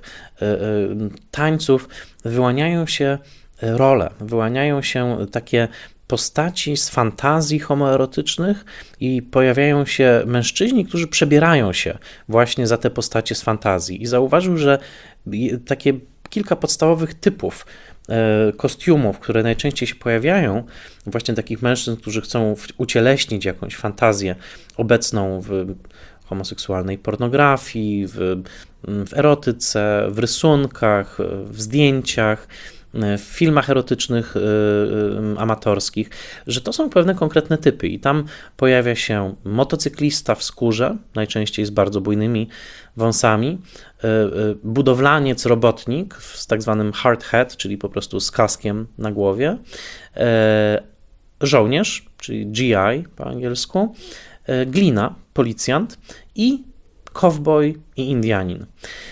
tańców wyłaniają się role, wyłaniają się takie postaci z fantazji homoerotycznych i pojawiają się mężczyźni, którzy przebierają się właśnie za te postacie z fantazji. I zauważył, że takie kilka podstawowych typów kostiumów, które najczęściej się pojawiają, właśnie takich mężczyzn, którzy chcą ucieleśnić jakąś fantazję obecną w homoseksualnej pornografii, w, w erotyce, w rysunkach, w zdjęciach, w filmach erotycznych, amatorskich, że to są pewne konkretne typy i tam pojawia się motocyklista w skórze, najczęściej z bardzo bujnymi wąsami, budowlaniec, robotnik z tak zwanym hard hat, czyli po prostu z kaskiem na głowie, żołnierz, czyli G I po angielsku, glina, policjant i cowboy i Indianin.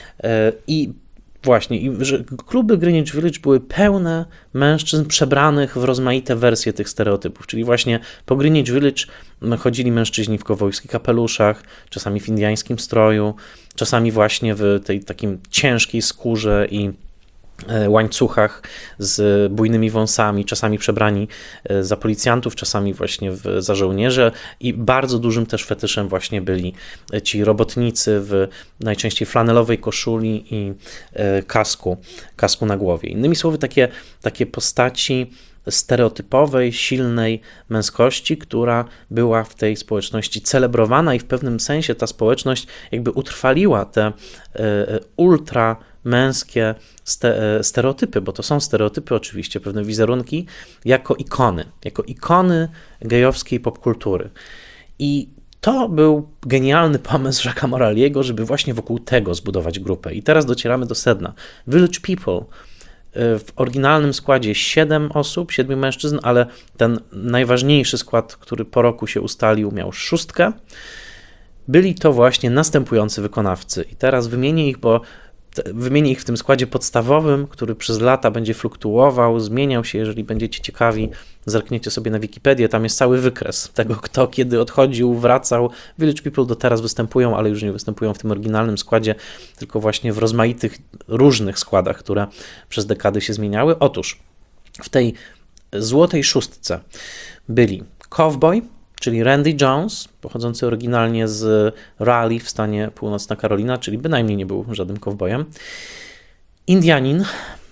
I właśnie, i że kluby Greenwich Village były pełne mężczyzn przebranych w rozmaite wersje tych stereotypów, czyli właśnie po Greenwich Village chodzili mężczyźni w kowbojskich kapeluszach, czasami w indiańskim stroju, czasami właśnie w tej takim ciężkiej skórze i łańcuchach z bujnymi wąsami, czasami przebrani za policjantów, czasami właśnie w, za żołnierze i bardzo dużym też fetyszem właśnie byli ci robotnicy w najczęściej flanelowej koszuli i kasku, kasku na głowie. Innymi słowy, takie, takie postaci stereotypowej, silnej męskości, która była w tej społeczności celebrowana i w pewnym sensie ta społeczność jakby utrwaliła te ultra męskie ste- stereotypy, bo to są stereotypy oczywiście, pewne wizerunki, jako ikony, jako ikony gejowskiej popkultury. I to był genialny pomysł Jacques'a Moraliego, żeby właśnie wokół tego zbudować grupę. I teraz docieramy do sedna. Village People, w oryginalnym składzie siedem osób, siedmiu mężczyzn, ale ten najważniejszy skład, który po roku się ustalił, miał szóstkę. Byli to właśnie następujący wykonawcy. I teraz wymienię ich, bo wymienię ich w tym składzie podstawowym, który przez lata będzie fluktuował, zmieniał się. Jeżeli będziecie ciekawi, zerkniecie sobie na Wikipedię, tam jest cały wykres tego, kto kiedy odchodził, wracał. Village People do teraz występują, ale już nie występują w tym oryginalnym składzie, tylko właśnie w rozmaitych, różnych składach, które przez dekady się zmieniały. Otóż w tej złotej szóstce byli Cowboy, czyli Randy Jones, pochodzący oryginalnie z Raleigh w stanie Północna Karolina, czyli bynajmniej nie był żadnym kowbojem. Indianin,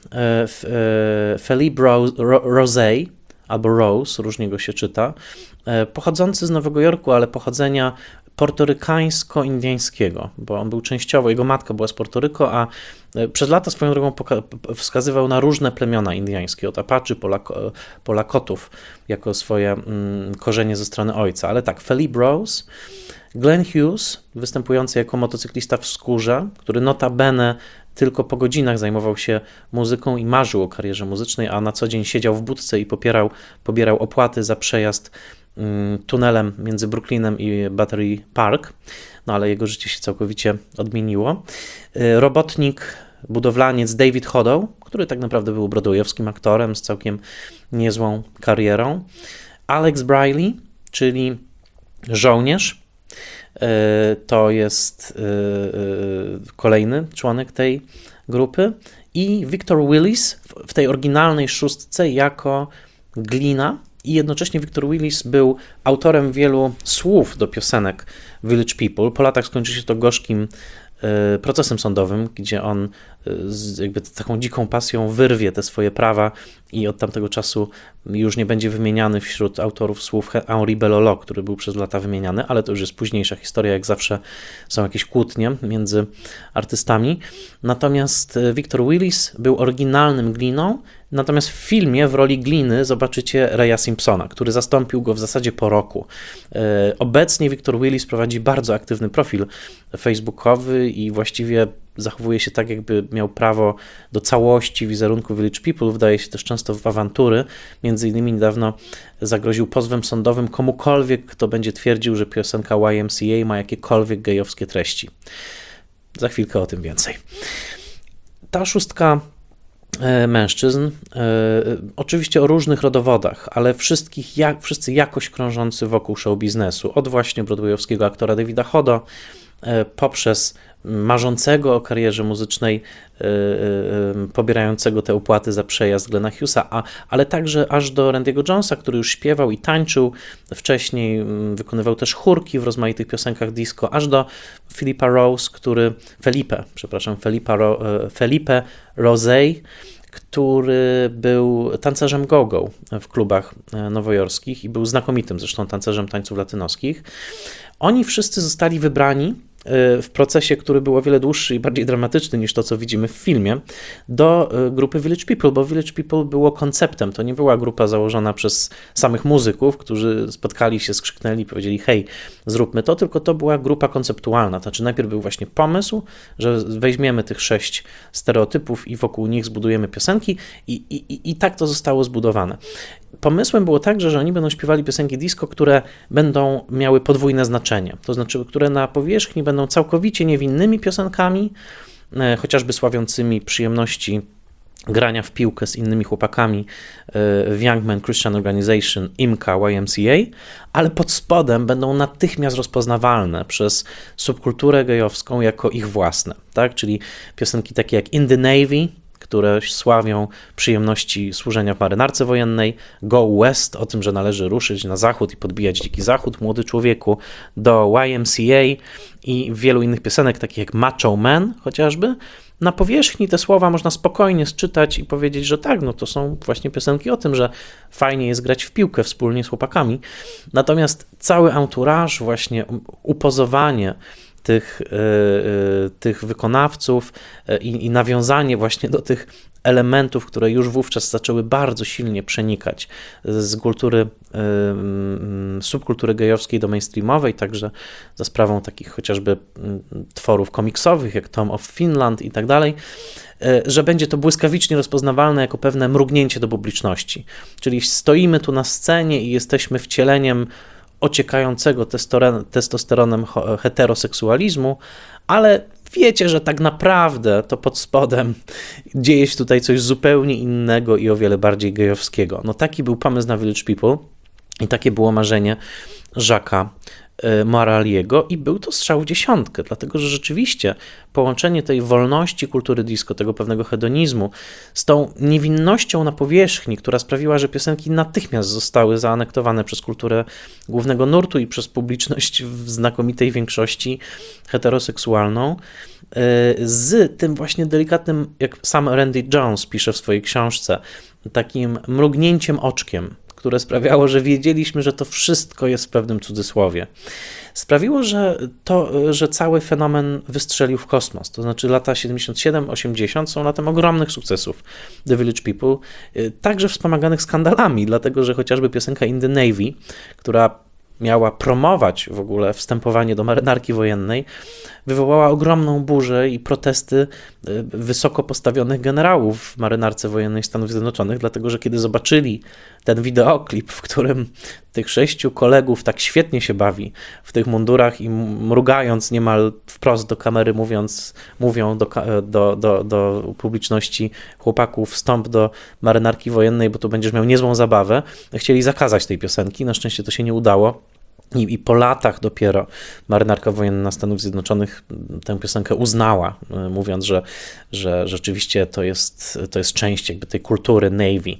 Philippe Rose, albo Rose, różnie go się czyta, pochodzący z Nowego Jorku, ale pochodzenia portorykańsko-indyjskiego, bo on był częściowo, jego matka była z Portoryko, a przez lata swoją drogą wskazywał na różne plemiona indyjskie, od Apaczy, Polak- Polakotów, jako swoje mm, korzenie ze strony ojca. Ale tak, Philippe Rose, Glenn Hughes, występujący jako motocyklista w skórze, który notabene tylko po godzinach zajmował się muzyką i marzył o karierze muzycznej, a na co dzień siedział w budce i popierał, pobierał opłaty za przejazd tunelem między Brooklynem i Battery Park, no ale jego życie się całkowicie odmieniło. Robotnik, budowlaniec David Hodow, który tak naprawdę był broadwayowskim aktorem z całkiem niezłą karierą. Alex Briley, czyli żołnierz, to jest kolejny członek tej grupy, i Victor Willis w tej oryginalnej szóstce jako glina. I jednocześnie Victor Willis był autorem wielu słów do piosenek Village People. Po latach skończy się to gorzkim y, procesem sądowym, gdzie on y, z jakby taką dziką pasją wyrwie te swoje prawa i od tamtego czasu już nie będzie wymieniany wśród autorów słów Henri Belolo, który był przez lata wymieniany, ale to już jest późniejsza historia, jak zawsze są jakieś kłótnie między artystami. Natomiast Victor Willis był oryginalnym gliną, natomiast w filmie w roli gliny zobaczycie Raya Simpsona, który zastąpił go w zasadzie po roku. Obecnie Victor Willis prowadzi bardzo aktywny profil facebookowy i właściwie zachowuje się tak, jakby miał prawo do całości wizerunku Village People, wdaje się też często w awantury. Między innymi niedawno zagroził pozwem sądowym komukolwiek, kto będzie twierdził, że piosenka Y M C A ma jakiekolwiek gejowskie treści. Za chwilkę o tym więcej. Ta szóstka mężczyzn, e, oczywiście o różnych rodowodach, ale wszystkich, jak, wszyscy jakoś krążący wokół show biznesu, od właśnie broadwayowskiego aktora Davida Hodo, e, poprzez marzącego o karierze muzycznej, e, e, pobierającego te opłaty za przejazd Glena Hughesa, a, ale także aż do Randy'ego Jonesa, który już śpiewał i tańczył, wcześniej m, wykonywał też chórki w rozmaitych piosenkach disco, aż do Philippa Rose, który, Felipe, przepraszam, Felipe, Ro, e, Felipe Rose, który był tancerzem go-go w klubach nowojorskich i był znakomitym zresztą tancerzem tańców latynoskich. Oni wszyscy zostali wybrani w procesie, który był o wiele dłuższy i bardziej dramatyczny niż to, co widzimy w filmie, do grupy Village People, bo Village People było konceptem. To nie była grupa założona przez samych muzyków, którzy spotkali się, skrzyknęli i powiedzieli: hej, zróbmy to, tylko to była grupa konceptualna. Znaczy najpierw był właśnie pomysł, że weźmiemy tych sześć stereotypów i wokół nich zbudujemy piosenki i, i, i tak to zostało zbudowane. Pomysłem było także, że oni będą śpiewali piosenki disco, które będą miały podwójne znaczenie, to znaczy, które na powierzchni będą całkowicie niewinnymi piosenkami, e, chociażby sławiącymi przyjemności grania w piłkę z innymi chłopakami e, w Young Men Christian Organization, I M C A, Y M C A, ale pod spodem będą natychmiast rozpoznawalne przez subkulturę gejowską jako ich własne, tak? Czyli piosenki takie jak In the Navy, które sławią przyjemności służenia w marynarce wojennej, Go West, o tym, że należy ruszyć na zachód i podbijać dziki zachód, młody człowieku, do Y M C A i wielu innych piosenek, takich jak Macho Man chociażby. Na powierzchni te słowa można spokojnie sczytać i powiedzieć, że tak, no to są właśnie piosenki o tym, że fajnie jest grać w piłkę wspólnie z chłopakami. Natomiast cały entourage, właśnie upozowanie tych, yy, tych wykonawców yy, i nawiązanie właśnie do tych elementów, które już wówczas zaczęły bardzo silnie przenikać z kultury, yy, subkultury gejowskiej do mainstreamowej, także za sprawą takich chociażby tworów komiksowych, jak Tom of Finland i tak dalej, że będzie to błyskawicznie rozpoznawalne jako pewne mrugnięcie do publiczności. Czyli stoimy tu na scenie i jesteśmy wcieleniem ociekającego testosteronem heteroseksualizmu, ale wiecie, że tak naprawdę to pod spodem dzieje się tutaj coś zupełnie innego i o wiele bardziej gejowskiego. No taki był pomysł na Village People i takie było marzenie Jacques'a Moraliego i był to strzał w dziesiątkę, dlatego że rzeczywiście połączenie tej wolności kultury disco, tego pewnego hedonizmu z tą niewinnością na powierzchni, która sprawiła, że piosenki natychmiast zostały zaanektowane przez kulturę głównego nurtu i przez publiczność w znakomitej większości heteroseksualną, z tym właśnie delikatnym, jak sam Randy Jones pisze w swojej książce, takim mrugnięciem oczkiem, które sprawiało, że wiedzieliśmy, że to wszystko jest w pewnym cudzysłowie. Sprawiło, że, to, że cały fenomen wystrzelił w kosmos. To znaczy lata siedemdziesiąt siedem osiemdziesiąt są latem ogromnych sukcesów The Village People, także wspomaganych skandalami, dlatego że chociażby piosenka In the Navy, która miała promować w ogóle wstępowanie do marynarki wojennej, wywołała ogromną burzę i protesty wysoko postawionych generałów w marynarce wojennej Stanów Zjednoczonych, dlatego że kiedy zobaczyli ten wideoklip, w którym tych sześciu kolegów tak świetnie się bawi w tych mundurach i mrugając niemal wprost do kamery, mówiąc, mówią do, do, do, do publiczności: chłopaków, wstąp do marynarki wojennej, bo tu będziesz miał niezłą zabawę, chcieli zakazać tej piosenki. Na szczęście to się nie udało. I, I po latach dopiero marynarka wojenna Stanów Zjednoczonych tę piosenkę uznała, mówiąc, że, że rzeczywiście to jest, to jest część jakby tej kultury Navy.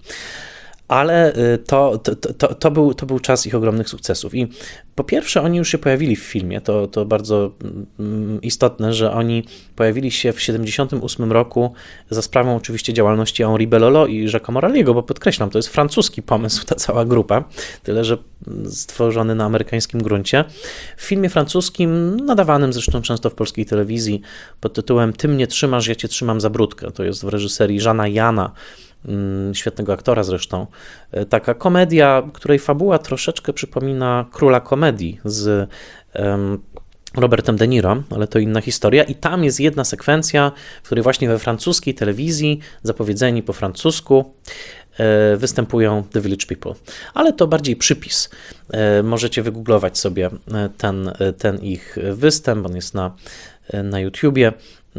Ale to, to, to, to, był, to był czas ich ogromnych sukcesów. I po pierwsze, oni już się pojawili w filmie. To, to bardzo istotne, że oni pojawili się w siedemdziesiątym ósmym roku za sprawą oczywiście działalności Henri Belolo i Jacques'a Moraliego, bo podkreślam, to jest francuski pomysł, ta cała grupa, tyle że stworzony na amerykańskim gruncie. W filmie francuskim, nadawanym zresztą często w polskiej telewizji, pod tytułem Ty mnie trzymasz, ja cię trzymam za brudkę. To jest w reżyserii Jeana Jana, świetnego aktora zresztą. Taka komedia, której fabuła troszeczkę przypomina Króla Komedii z um, Robertem De Niro, ale to inna historia. I tam jest jedna sekwencja, w której właśnie we francuskiej telewizji, zapowiedzeni po francusku, występują The Village People. Ale to bardziej przypis. Możecie wygooglować sobie ten, ten ich występ, on jest na, na YouTubie.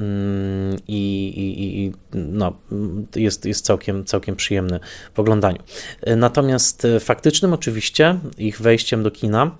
I, i, i no, jest, jest całkiem, całkiem przyjemny w oglądaniu. Natomiast faktycznym oczywiście ich wejściem do kina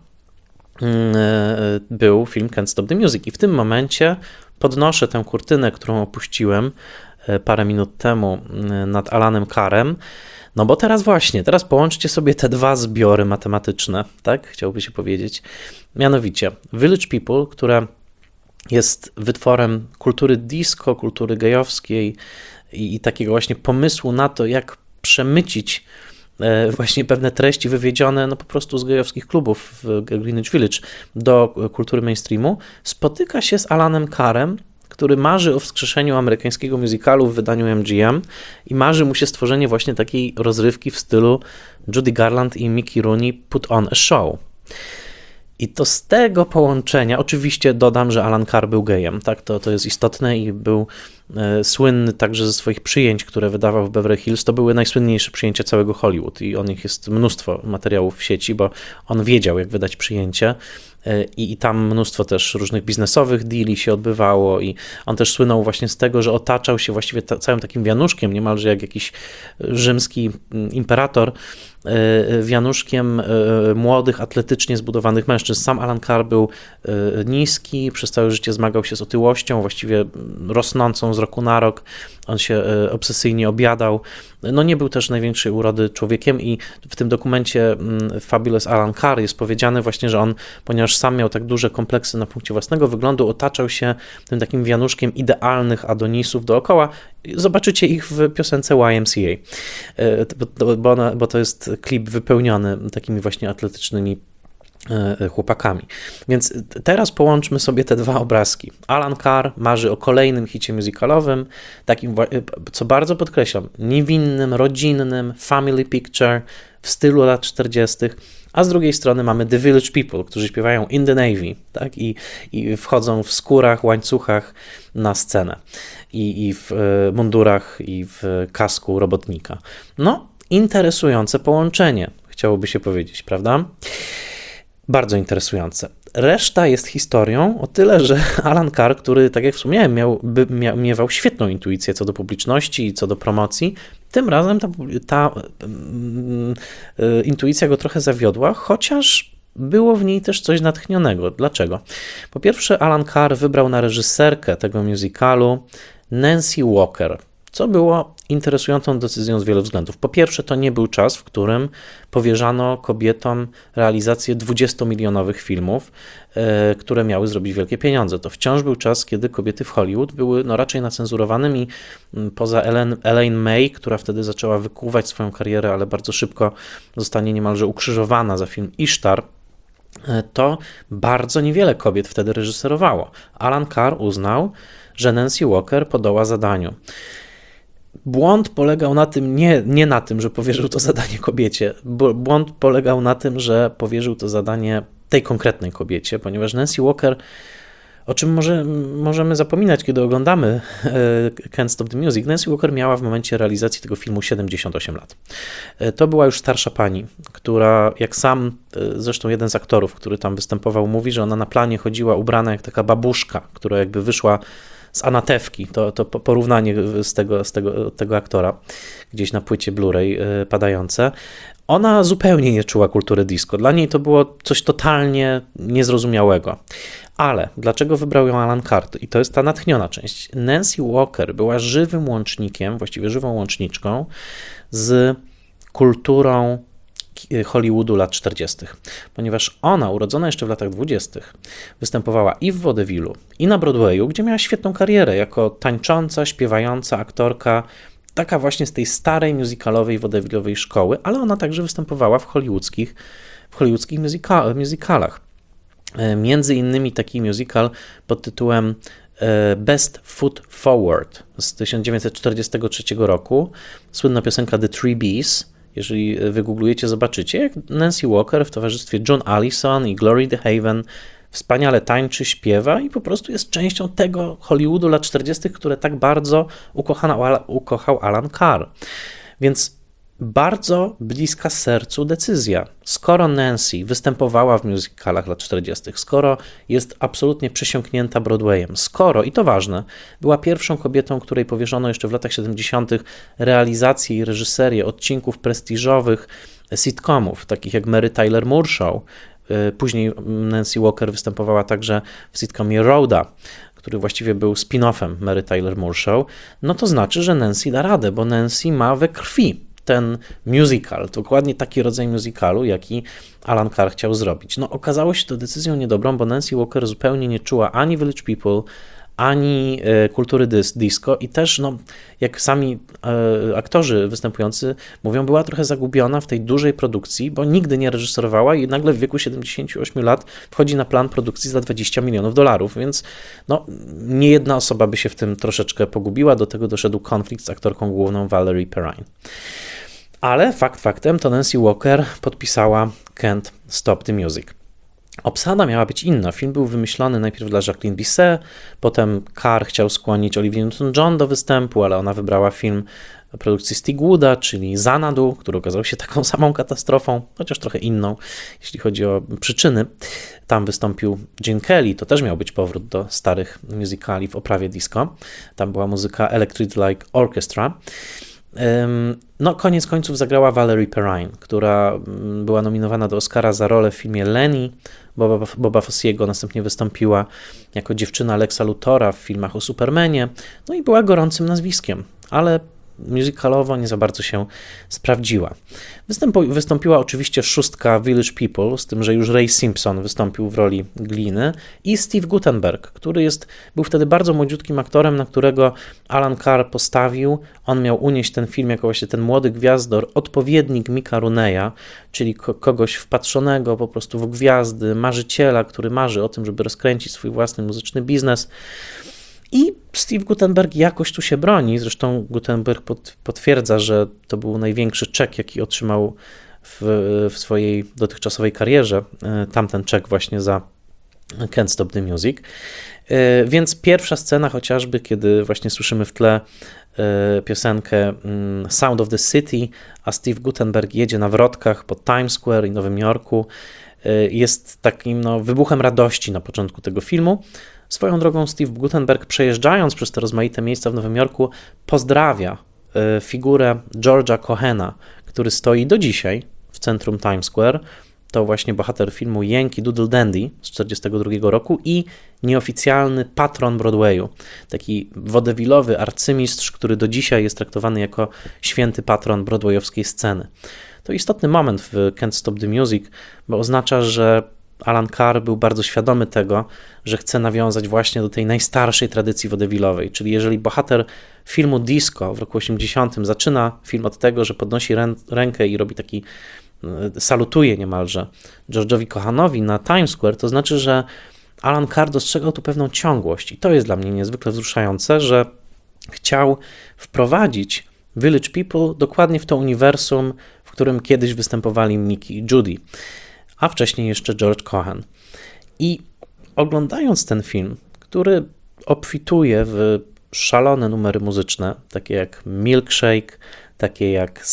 był film Can't Stop the Music i w tym momencie podnoszę tę kurtynę, którą opuściłem parę minut temu nad Alanem Carrem, no bo teraz właśnie, teraz połączcie sobie te dwa zbiory matematyczne, tak, chciałoby się powiedzieć, mianowicie Village People, które jest wytworem kultury disco, kultury gejowskiej i, i takiego właśnie pomysłu na to, jak przemycić właśnie pewne treści wywiedzione no po prostu z gejowskich klubów w Greenwich Village do kultury mainstreamu, spotyka się z Alanem Carrem, który marzy o wskrzeszeniu amerykańskiego musicalu w wydaniu M G M i marzy mu się stworzenie właśnie takiej rozrywki w stylu Judy Garland i Mickey Rooney Put on a Show. I to z tego połączenia, oczywiście dodam, że Alan Carr był gejem, tak, to, to jest istotne i był e, słynny także ze swoich przyjęć, które wydawał w Beverly Hills. To były najsłynniejsze przyjęcia całego Hollywood i o nich jest mnóstwo materiałów w sieci, bo on wiedział, jak wydać przyjęcie e, i, i tam mnóstwo też różnych biznesowych deali się odbywało i on też słynął właśnie z tego, że otaczał się właściwie ta, całym takim wianuszkiem, niemalże jak jakiś rzymski imperator, wianuszkiem młodych, atletycznie zbudowanych mężczyzn. Sam Alan Carr był niski, przez całe życie zmagał się z otyłością, właściwie rosnącą z roku na rok. On się obsesyjnie objadał. No nie był też największej urody człowiekiem i w tym dokumencie Fabulous Alan Carr jest powiedziane właśnie, że on, ponieważ sam miał tak duże kompleksy na punkcie własnego wyglądu, otaczał się tym takim wianuszkiem idealnych adonisów dookoła. Zobaczycie ich w piosence Y M C A, bo, ona, bo to jest klip wypełniony takimi właśnie atletycznymi chłopakami. Więc teraz połączmy sobie te dwa obrazki. Alan Carr marzy o kolejnym hicie musicalowym, takim, co bardzo podkreślam, niewinnym, rodzinnym, family picture w stylu lat czterdziestych, a z drugiej strony mamy The Village People, którzy śpiewają In the Navy, tak? I, i wchodzą w skórach, łańcuchach na scenę i, i w mundurach i w kasku robotnika. No, interesujące połączenie, chciałoby się powiedzieć, prawda? Bardzo interesujące. Reszta jest historią o tyle, że Alan Carr, który, tak jak wspomniałem, miał, by, miał, miewał świetną intuicję co do publiczności i co do promocji, tym razem ta, ta um, y, intuicja go trochę zawiodła, chociaż było w niej też coś natchnionego. Dlaczego? Po pierwsze, Alan Carr wybrał na reżyserkę tego musicalu Nancy Walker, co było interesującą decyzją z wielu względów. Po pierwsze, to nie był czas, w którym powierzano kobietom realizację dwudziestomilionowych filmów, e, które miały zrobić wielkie pieniądze. To wciąż był czas, kiedy kobiety w Hollywood były no, raczej nacenzurowanym poza Ellen, Elaine May, która wtedy zaczęła wykuwać swoją karierę, ale bardzo szybko zostanie niemalże ukrzyżowana za film Isztar, to bardzo niewiele kobiet wtedy reżyserowało. Alan Carr uznał, że Nancy Walker podoła zadaniu. Błąd polegał na tym, nie, nie na tym, że powierzył to zadanie kobiecie. Błąd polegał na tym, że powierzył to zadanie tej konkretnej kobiecie, ponieważ Nancy Walker, o czym może, możemy zapominać, kiedy oglądamy Can't Stop the Music, Nancy Walker miała w momencie realizacji tego filmu siedemdziesiąt osiem lat. To była już starsza pani, która, jak sam, zresztą jeden z aktorów, który tam występował, mówi, że ona na planie chodziła ubrana jak taka babuszka, która jakby wyszła z Anatewki, to, to porównanie z tego, z tego, tego aktora, gdzieś na płycie Blu-ray padające. Ona zupełnie nie czuła kultury disco. Dla niej to było coś totalnie niezrozumiałego. Ale dlaczego wybrał ją Alan Carr? I to jest ta natchniona część. Nancy Walker była żywym łącznikiem, właściwie żywą łączniczką z kulturą Hollywoodu lat czterdziestych, ponieważ ona, urodzona jeszcze w latach dwudziestych, występowała i w Vaudevillu, i na Broadwayu, gdzie miała świetną karierę jako tańcząca, śpiewająca aktorka, taka właśnie z tej starej musicalowej, vaudevillowej szkoły, ale ona także występowała w hollywoodzkich, w hollywoodzkich musical, musicalach. Między innymi taki musical pod tytułem Best Foot Forward z tysiąc dziewięćset czterdziestego trzeciego roku, słynna piosenka The Three B's. Jeżeli wygooglujecie, zobaczycie, jak Nancy Walker w towarzystwie John Allison i Glory DeHaven wspaniale tańczy, śpiewa i po prostu jest częścią tego Hollywoodu lat czterdziestych, które tak bardzo ukochał Alan Carr. Więc bardzo bliska sercu decyzja. Skoro Nancy występowała w musicalach lat czterdziestych, skoro jest absolutnie przesiąknięta Broadwayem, skoro, i to ważne, była pierwszą kobietą, której powierzono jeszcze w latach siedemdziesiątych realizację i reżyserię odcinków prestiżowych sitcomów, takich jak Mary Tyler Moore Show. Później Nancy Walker występowała także w sitcomie Rhoda, który właściwie był spin-offem Mary Tyler Moore Show, no to znaczy, że Nancy da radę, bo Nancy ma we krwi ten musical, dokładnie taki rodzaj musicalu, jaki Alan Carr chciał zrobić. No okazało się to decyzją niedobrą, bo Nancy Walker zupełnie nie czuła ani Village People, ani e, kultury dis- disco i też, no, jak sami e, aktorzy występujący mówią, była trochę zagubiona w tej dużej produkcji, bo nigdy nie reżyserowała i nagle w wieku siedemdziesięciu ośmiu lat wchodzi na plan produkcji za dwadzieścia milionów dolarów, więc no, nie jedna osoba by się w tym troszeczkę pogubiła, do tego doszedł konflikt z aktorką główną Valerie Perrine. Ale fakt faktem to Nancy Walker podpisała Can't Stop the Music. Obsada miała być inna. Film był wymyślony najpierw dla Jacqueline Bisset, potem Carr chciał skłonić Olivia Newton-John do występu, ale ona wybrała film produkcji Stigwooda, czyli Xanadu, który okazał się taką samą katastrofą, chociaż trochę inną, jeśli chodzi o przyczyny. Tam wystąpił Gene Kelly, to też miał być powrót do starych musicali w oprawie disco. Tam była muzyka Electric Light Orchestra. No, koniec końców zagrała Valerie Perrine, która była nominowana do Oscara za rolę w filmie Lenny Boba, Boba Fossiego, następnie wystąpiła jako dziewczyna Lexa Luthora w filmach o Supermanie, no i była gorącym nazwiskiem, ale musicalowo nie za bardzo się sprawdziła. Występu, wystąpiła oczywiście szóstka Village People, z tym, że już Ray Simpson wystąpił w roli Gliny i Steve Guttenberg, który jest, był wtedy bardzo młodziutkim aktorem, na którego Alan Carr postawił. On miał unieść ten film jako właśnie ten młody gwiazdor, odpowiednik Micka Rooneya, czyli ko- kogoś wpatrzonego po prostu w gwiazdy, marzyciela, który marzy o tym, żeby rozkręcić swój własny muzyczny biznes. I Steve Guttenberg jakoś tu się broni, zresztą Guttenberg pot, potwierdza, że to był największy czek, jaki otrzymał w, w swojej dotychczasowej karierze, tamten czek właśnie za Can't Stop the Music. Więc pierwsza scena chociażby, kiedy właśnie słyszymy w tle piosenkę Sound of the City, a Steve Guttenberg jedzie na wrotkach po Times Square i Nowym Jorku, jest takim no, wybuchem radości na początku tego filmu. Swoją drogą Steve Guttenberg, przejeżdżając przez te rozmaite miejsca w Nowym Jorku, pozdrawia figurę George'a Cohena, który stoi do dzisiaj w centrum Times Square. To właśnie bohater filmu Yankee Doodle Dandy z tysiąc dziewięćset czterdziestego drugiego roku i nieoficjalny patron Broadwayu. Taki wodewilowy arcymistrz, który do dzisiaj jest traktowany jako święty patron broadwayowskiej sceny. To istotny moment w Can't Stop the Music, bo oznacza, że Alan Carr był bardzo świadomy tego, że chce nawiązać właśnie do tej najstarszej tradycji wodewilowej, czyli jeżeli bohater filmu Disco w roku osiemdziesiątym zaczyna film od tego, że podnosi rę- rękę i robi taki, salutuje niemalże George'owi Cohanowi na Times Square, to znaczy, że Alan Carr dostrzegał tu pewną ciągłość i to jest dla mnie niezwykle wzruszające, że chciał wprowadzić Village People dokładnie w to uniwersum, w którym kiedyś występowali Mickey i Judy, a wcześniej jeszcze George Cohan. I oglądając ten film, który obfituje w szalone numery muzyczne, takie jak Milkshake, takie jak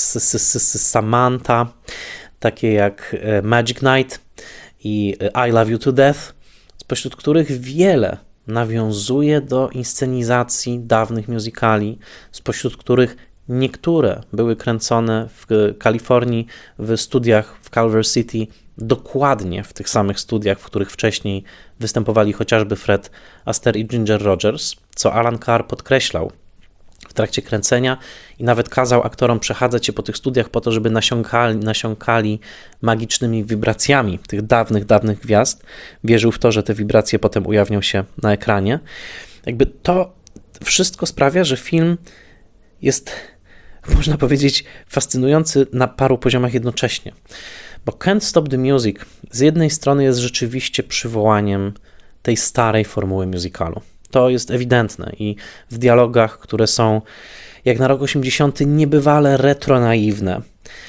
Samantha, takie jak Magic Night i I Love You to Death, spośród których wiele nawiązuje do inscenizacji dawnych musicali, spośród których niektóre były kręcone w Kalifornii w studiach w Culver City, dokładnie w tych samych studiach, w których wcześniej występowali chociażby Fred Astaire i Ginger Rogers, co Alan Carr podkreślał w trakcie kręcenia i nawet kazał aktorom przechadzać się po tych studiach po to, żeby nasiąkali, nasiąkali magicznymi wibracjami tych dawnych, dawnych gwiazd. Wierzył w to, że te wibracje potem ujawnią się na ekranie. Jakby to wszystko sprawia, że film jest, można powiedzieć, fascynujący na paru poziomach jednocześnie. Bo Can't Stop the Music z jednej strony jest rzeczywiście przywołaniem tej starej formuły musicalu. To jest ewidentne i w dialogach, które są jak na rok osiemdziesiąty niebywale retro-naiwne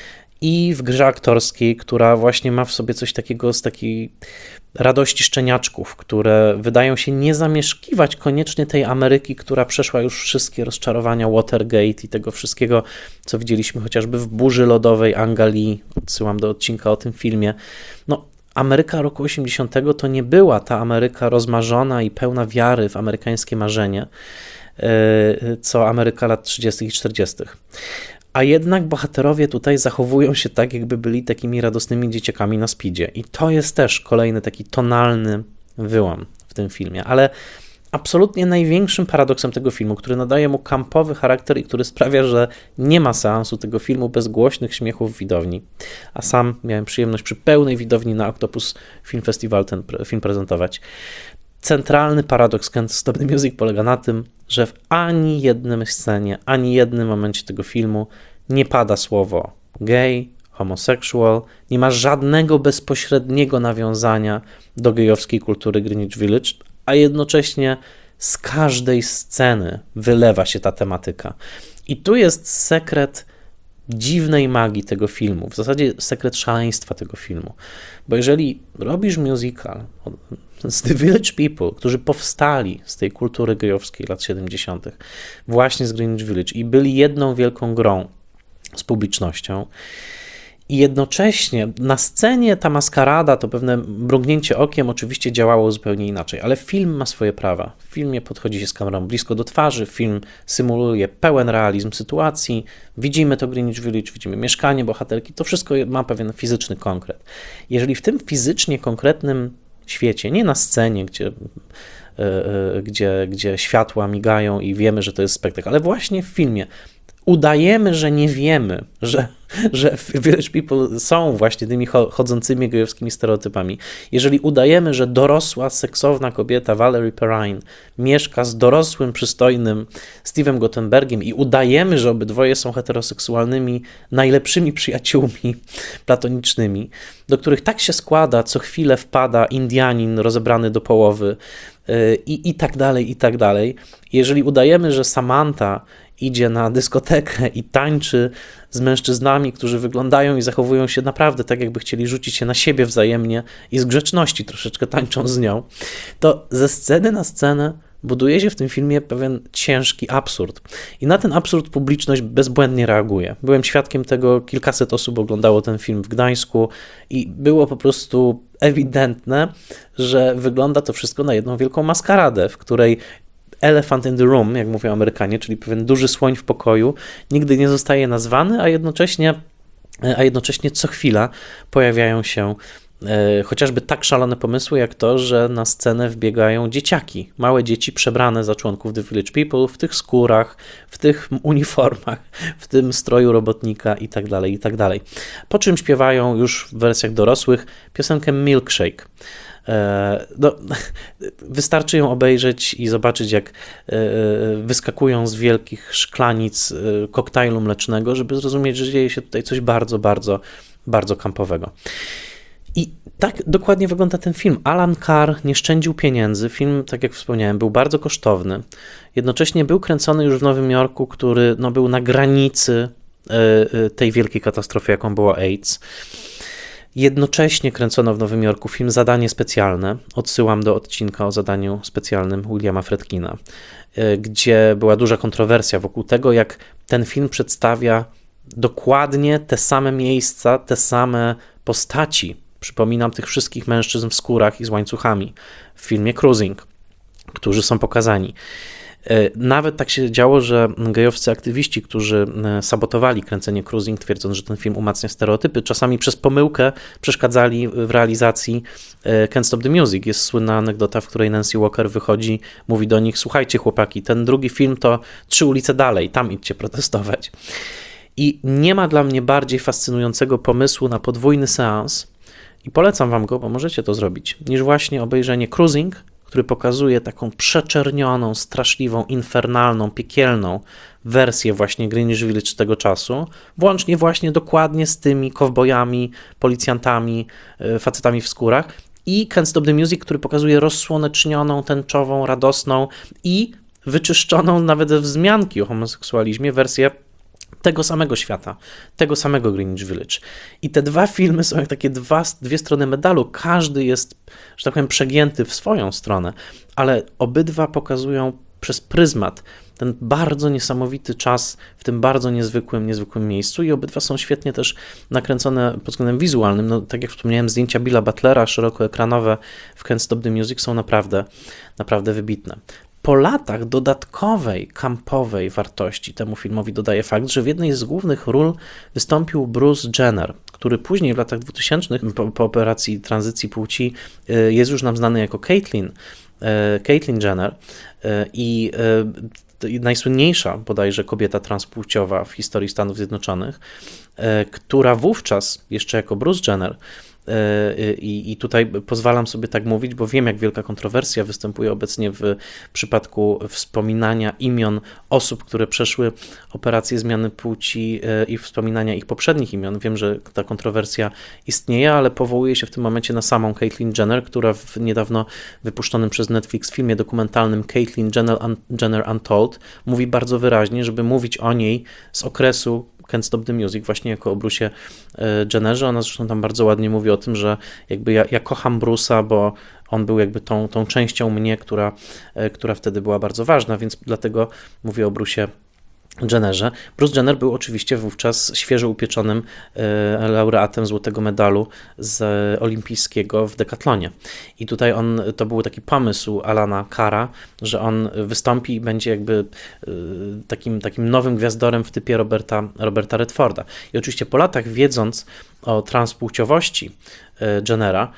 i w grze aktorskiej, która właśnie ma w sobie coś takiego z takiej radości szczeniaczków, które wydają się nie zamieszkiwać koniecznie tej Ameryki, która przeszła już wszystkie rozczarowania Watergate i tego wszystkiego, co widzieliśmy chociażby w Burzy Lodowej Anga Lee. Odsyłam do odcinka o tym filmie. No, Ameryka roku osiemdziesiątego to nie była ta Ameryka rozmarzona i pełna wiary w amerykańskie marzenie, co Ameryka lat trzydziestych i czterdziestych. A jednak bohaterowie tutaj zachowują się tak, jakby byli takimi radosnymi dzieciakami na speedzie. I to jest też kolejny taki tonalny wyłom w tym filmie. Ale absolutnie największym paradoksem tego filmu, który nadaje mu kampowy charakter i który sprawia, że nie ma seansu tego filmu bez głośnych śmiechów w widowni. A sam miałem przyjemność przy pełnej widowni na Octopus Film Festival ten film prezentować. centralny paradoks Can't Stop the Music polega na tym, że w ani jednym scenie, ani jednym momencie tego filmu nie pada słowo gay, homosexual, nie ma żadnego bezpośredniego nawiązania do gejowskiej kultury Greenwich Village, a jednocześnie z każdej sceny wylewa się ta tematyka. I tu jest sekret dziwnej magii tego filmu, w zasadzie sekret szaleństwa tego filmu. Bo jeżeli robisz musical z The Village People, którzy powstali z tej kultury gejowskiej lat siedemdziesiątych, właśnie z Greenwich Village i byli jedną wielką grą z publicznością, i jednocześnie na scenie ta maskarada, to pewne mrugnięcie okiem oczywiście działało zupełnie inaczej, ale film ma swoje prawa. W filmie podchodzi się z kamerą blisko do twarzy, film symuluje pełen realizm sytuacji, widzimy to Greenwich Village, widzimy mieszkanie bohaterki, to wszystko ma pewien fizyczny konkret. Jeżeli w tym fizycznie konkretnym świecie, nie na scenie, gdzie, yy, gdzie, gdzie światła migają i wiemy, że to jest spektakl, ale właśnie w filmie udajemy, że nie wiemy, że, że Village People są właśnie tymi chodzącymi gejowskimi stereotypami. Jeżeli udajemy, że dorosła, seksowna kobieta Valerie Perrine mieszka z dorosłym, przystojnym Steve'em Guttenbergiem i udajemy, że obydwoje są heteroseksualnymi, najlepszymi przyjaciółmi platonicznymi, do których tak się składa, co chwilę wpada Indianin rozebrany do połowy i, i tak dalej, i tak dalej. Jeżeli udajemy, że Samantha idzie na dyskotekę i tańczy z mężczyznami, którzy wyglądają i zachowują się naprawdę tak, jakby chcieli rzucić się na siebie wzajemnie i z grzeczności troszeczkę tańczą z nią, to ze sceny na scenę buduje się w tym filmie pewien ciężki absurd. I na ten absurd publiczność bezbłędnie reaguje. Byłem świadkiem tego, kilkaset osób oglądało ten film w Gdańsku i było po prostu ewidentne, że wygląda to wszystko na jedną wielką maskaradę, w której elephant in the room, jak mówią Amerykanie, czyli pewien duży słoń w pokoju, nigdy nie zostaje nazwany, a jednocześnie, a jednocześnie co chwila pojawiają się e, chociażby tak szalone pomysły, jak to, że na scenę wbiegają dzieciaki, małe dzieci przebrane za członków The Village People, w tych skórach, w tych uniformach, w tym stroju robotnika i tak dalej, i tak dalej. Po czym śpiewają już w wersjach dorosłych piosenkę Milkshake. No, wystarczy ją obejrzeć i zobaczyć, jak wyskakują z wielkich szklanic koktajlu mlecznego, żeby zrozumieć, że dzieje się tutaj coś bardzo, bardzo, bardzo kampowego. I tak dokładnie wygląda ten film. Alan Carr nie szczędził pieniędzy. Film, tak jak wspomniałem, był bardzo kosztowny. Jednocześnie był kręcony już w Nowym Jorku, który no, był na granicy tej wielkiej katastrofy, jaką była AIDS. Jednocześnie kręcono w Nowym Jorku film Zadanie specjalne. Odsyłam do odcinka o zadaniu specjalnym Williama Friedkina, gdzie była duża kontrowersja wokół tego, jak ten film przedstawia dokładnie te same miejsca, te same postaci. Przypominam tych wszystkich mężczyzn w skórach i z łańcuchami w filmie Cruising, którzy są pokazani. Nawet tak się działo, że gejowscy aktywiści, którzy sabotowali kręcenie Cruising, twierdząc, że ten film umacnia stereotypy, czasami przez pomyłkę przeszkadzali w realizacji Can't Stop the Music. Jest słynna anegdota, w której Nancy Walker wychodzi, mówi do nich: słuchajcie chłopaki, ten drugi film to trzy ulice dalej, tam idźcie protestować. I nie ma dla mnie bardziej fascynującego pomysłu na podwójny seans, i polecam wam go, bo możecie to zrobić, niż właśnie obejrzenie Cruising, który pokazuje taką przeczernioną, straszliwą, infernalną, piekielną wersję właśnie Greenwich Village tego czasu, włącznie właśnie dokładnie z tymi kowbojami, policjantami, facetami w skórach, i Can't Stop the Music, który pokazuje rozsłonecznioną, tęczową, radosną i wyczyszczoną nawet ze wzmianki o homoseksualizmie wersję tego samego świata, tego samego Greenwich Village. I te dwa filmy są jak takie dwa, dwie strony medalu. Każdy jest, że tak powiem, przegięty w swoją stronę, ale obydwa pokazują przez pryzmat ten bardzo niesamowity czas w tym bardzo niezwykłym, niezwykłym miejscu, i obydwa są świetnie też nakręcone pod względem wizualnym. No, tak jak wspomniałem, zdjęcia Billa Butlera szerokoekranowe w Can't Stop the Music są naprawdę, naprawdę wybitne. Po latach dodatkowej, kampowej wartości temu filmowi dodaje fakt, że w jednej z głównych ról wystąpił Bruce Jenner, który później w latach dwutysięcznych po, po operacji tranzycji płci jest już nam znany jako Caitlyn, Caitlyn Jenner, i najsłynniejsza bodajże kobieta transpłciowa w historii Stanów Zjednoczonych, która wówczas, jeszcze jako Bruce Jenner, i, i tutaj pozwalam sobie tak mówić, bo wiem, jak wielka kontrowersja występuje obecnie w przypadku wspominania imion osób, które przeszły operację zmiany płci i wspominania ich poprzednich imion. Wiem, że ta kontrowersja istnieje, ale powołuje się w tym momencie na samą Caitlyn Jenner, która w niedawno wypuszczonym przez Netflix filmie dokumentalnym Caitlyn Jenner, Jenner Untold mówi bardzo wyraźnie, żeby mówić o niej z okresu Can't Stop the Music, właśnie jako o Bruce'ie Jennerze. Ona zresztą tam bardzo ładnie mówi o tym, że jakby ja, ja kocham Bruce'a, bo on był jakby tą, tą częścią mnie, która, która wtedy była bardzo ważna, więc dlatego mówię o Bruce'ie Jennerze. Bruce Jenner był oczywiście wówczas świeżo upieczonym e, laureatem złotego medalu z olimpijskiego w dekatlonie. I tutaj on, to był taki pomysł Alana Carra, że on wystąpi i będzie jakby e, takim, takim nowym gwiazdorem w typie Roberta, Roberta Redforda. I oczywiście po latach, wiedząc o transpłciowości e, Jennera,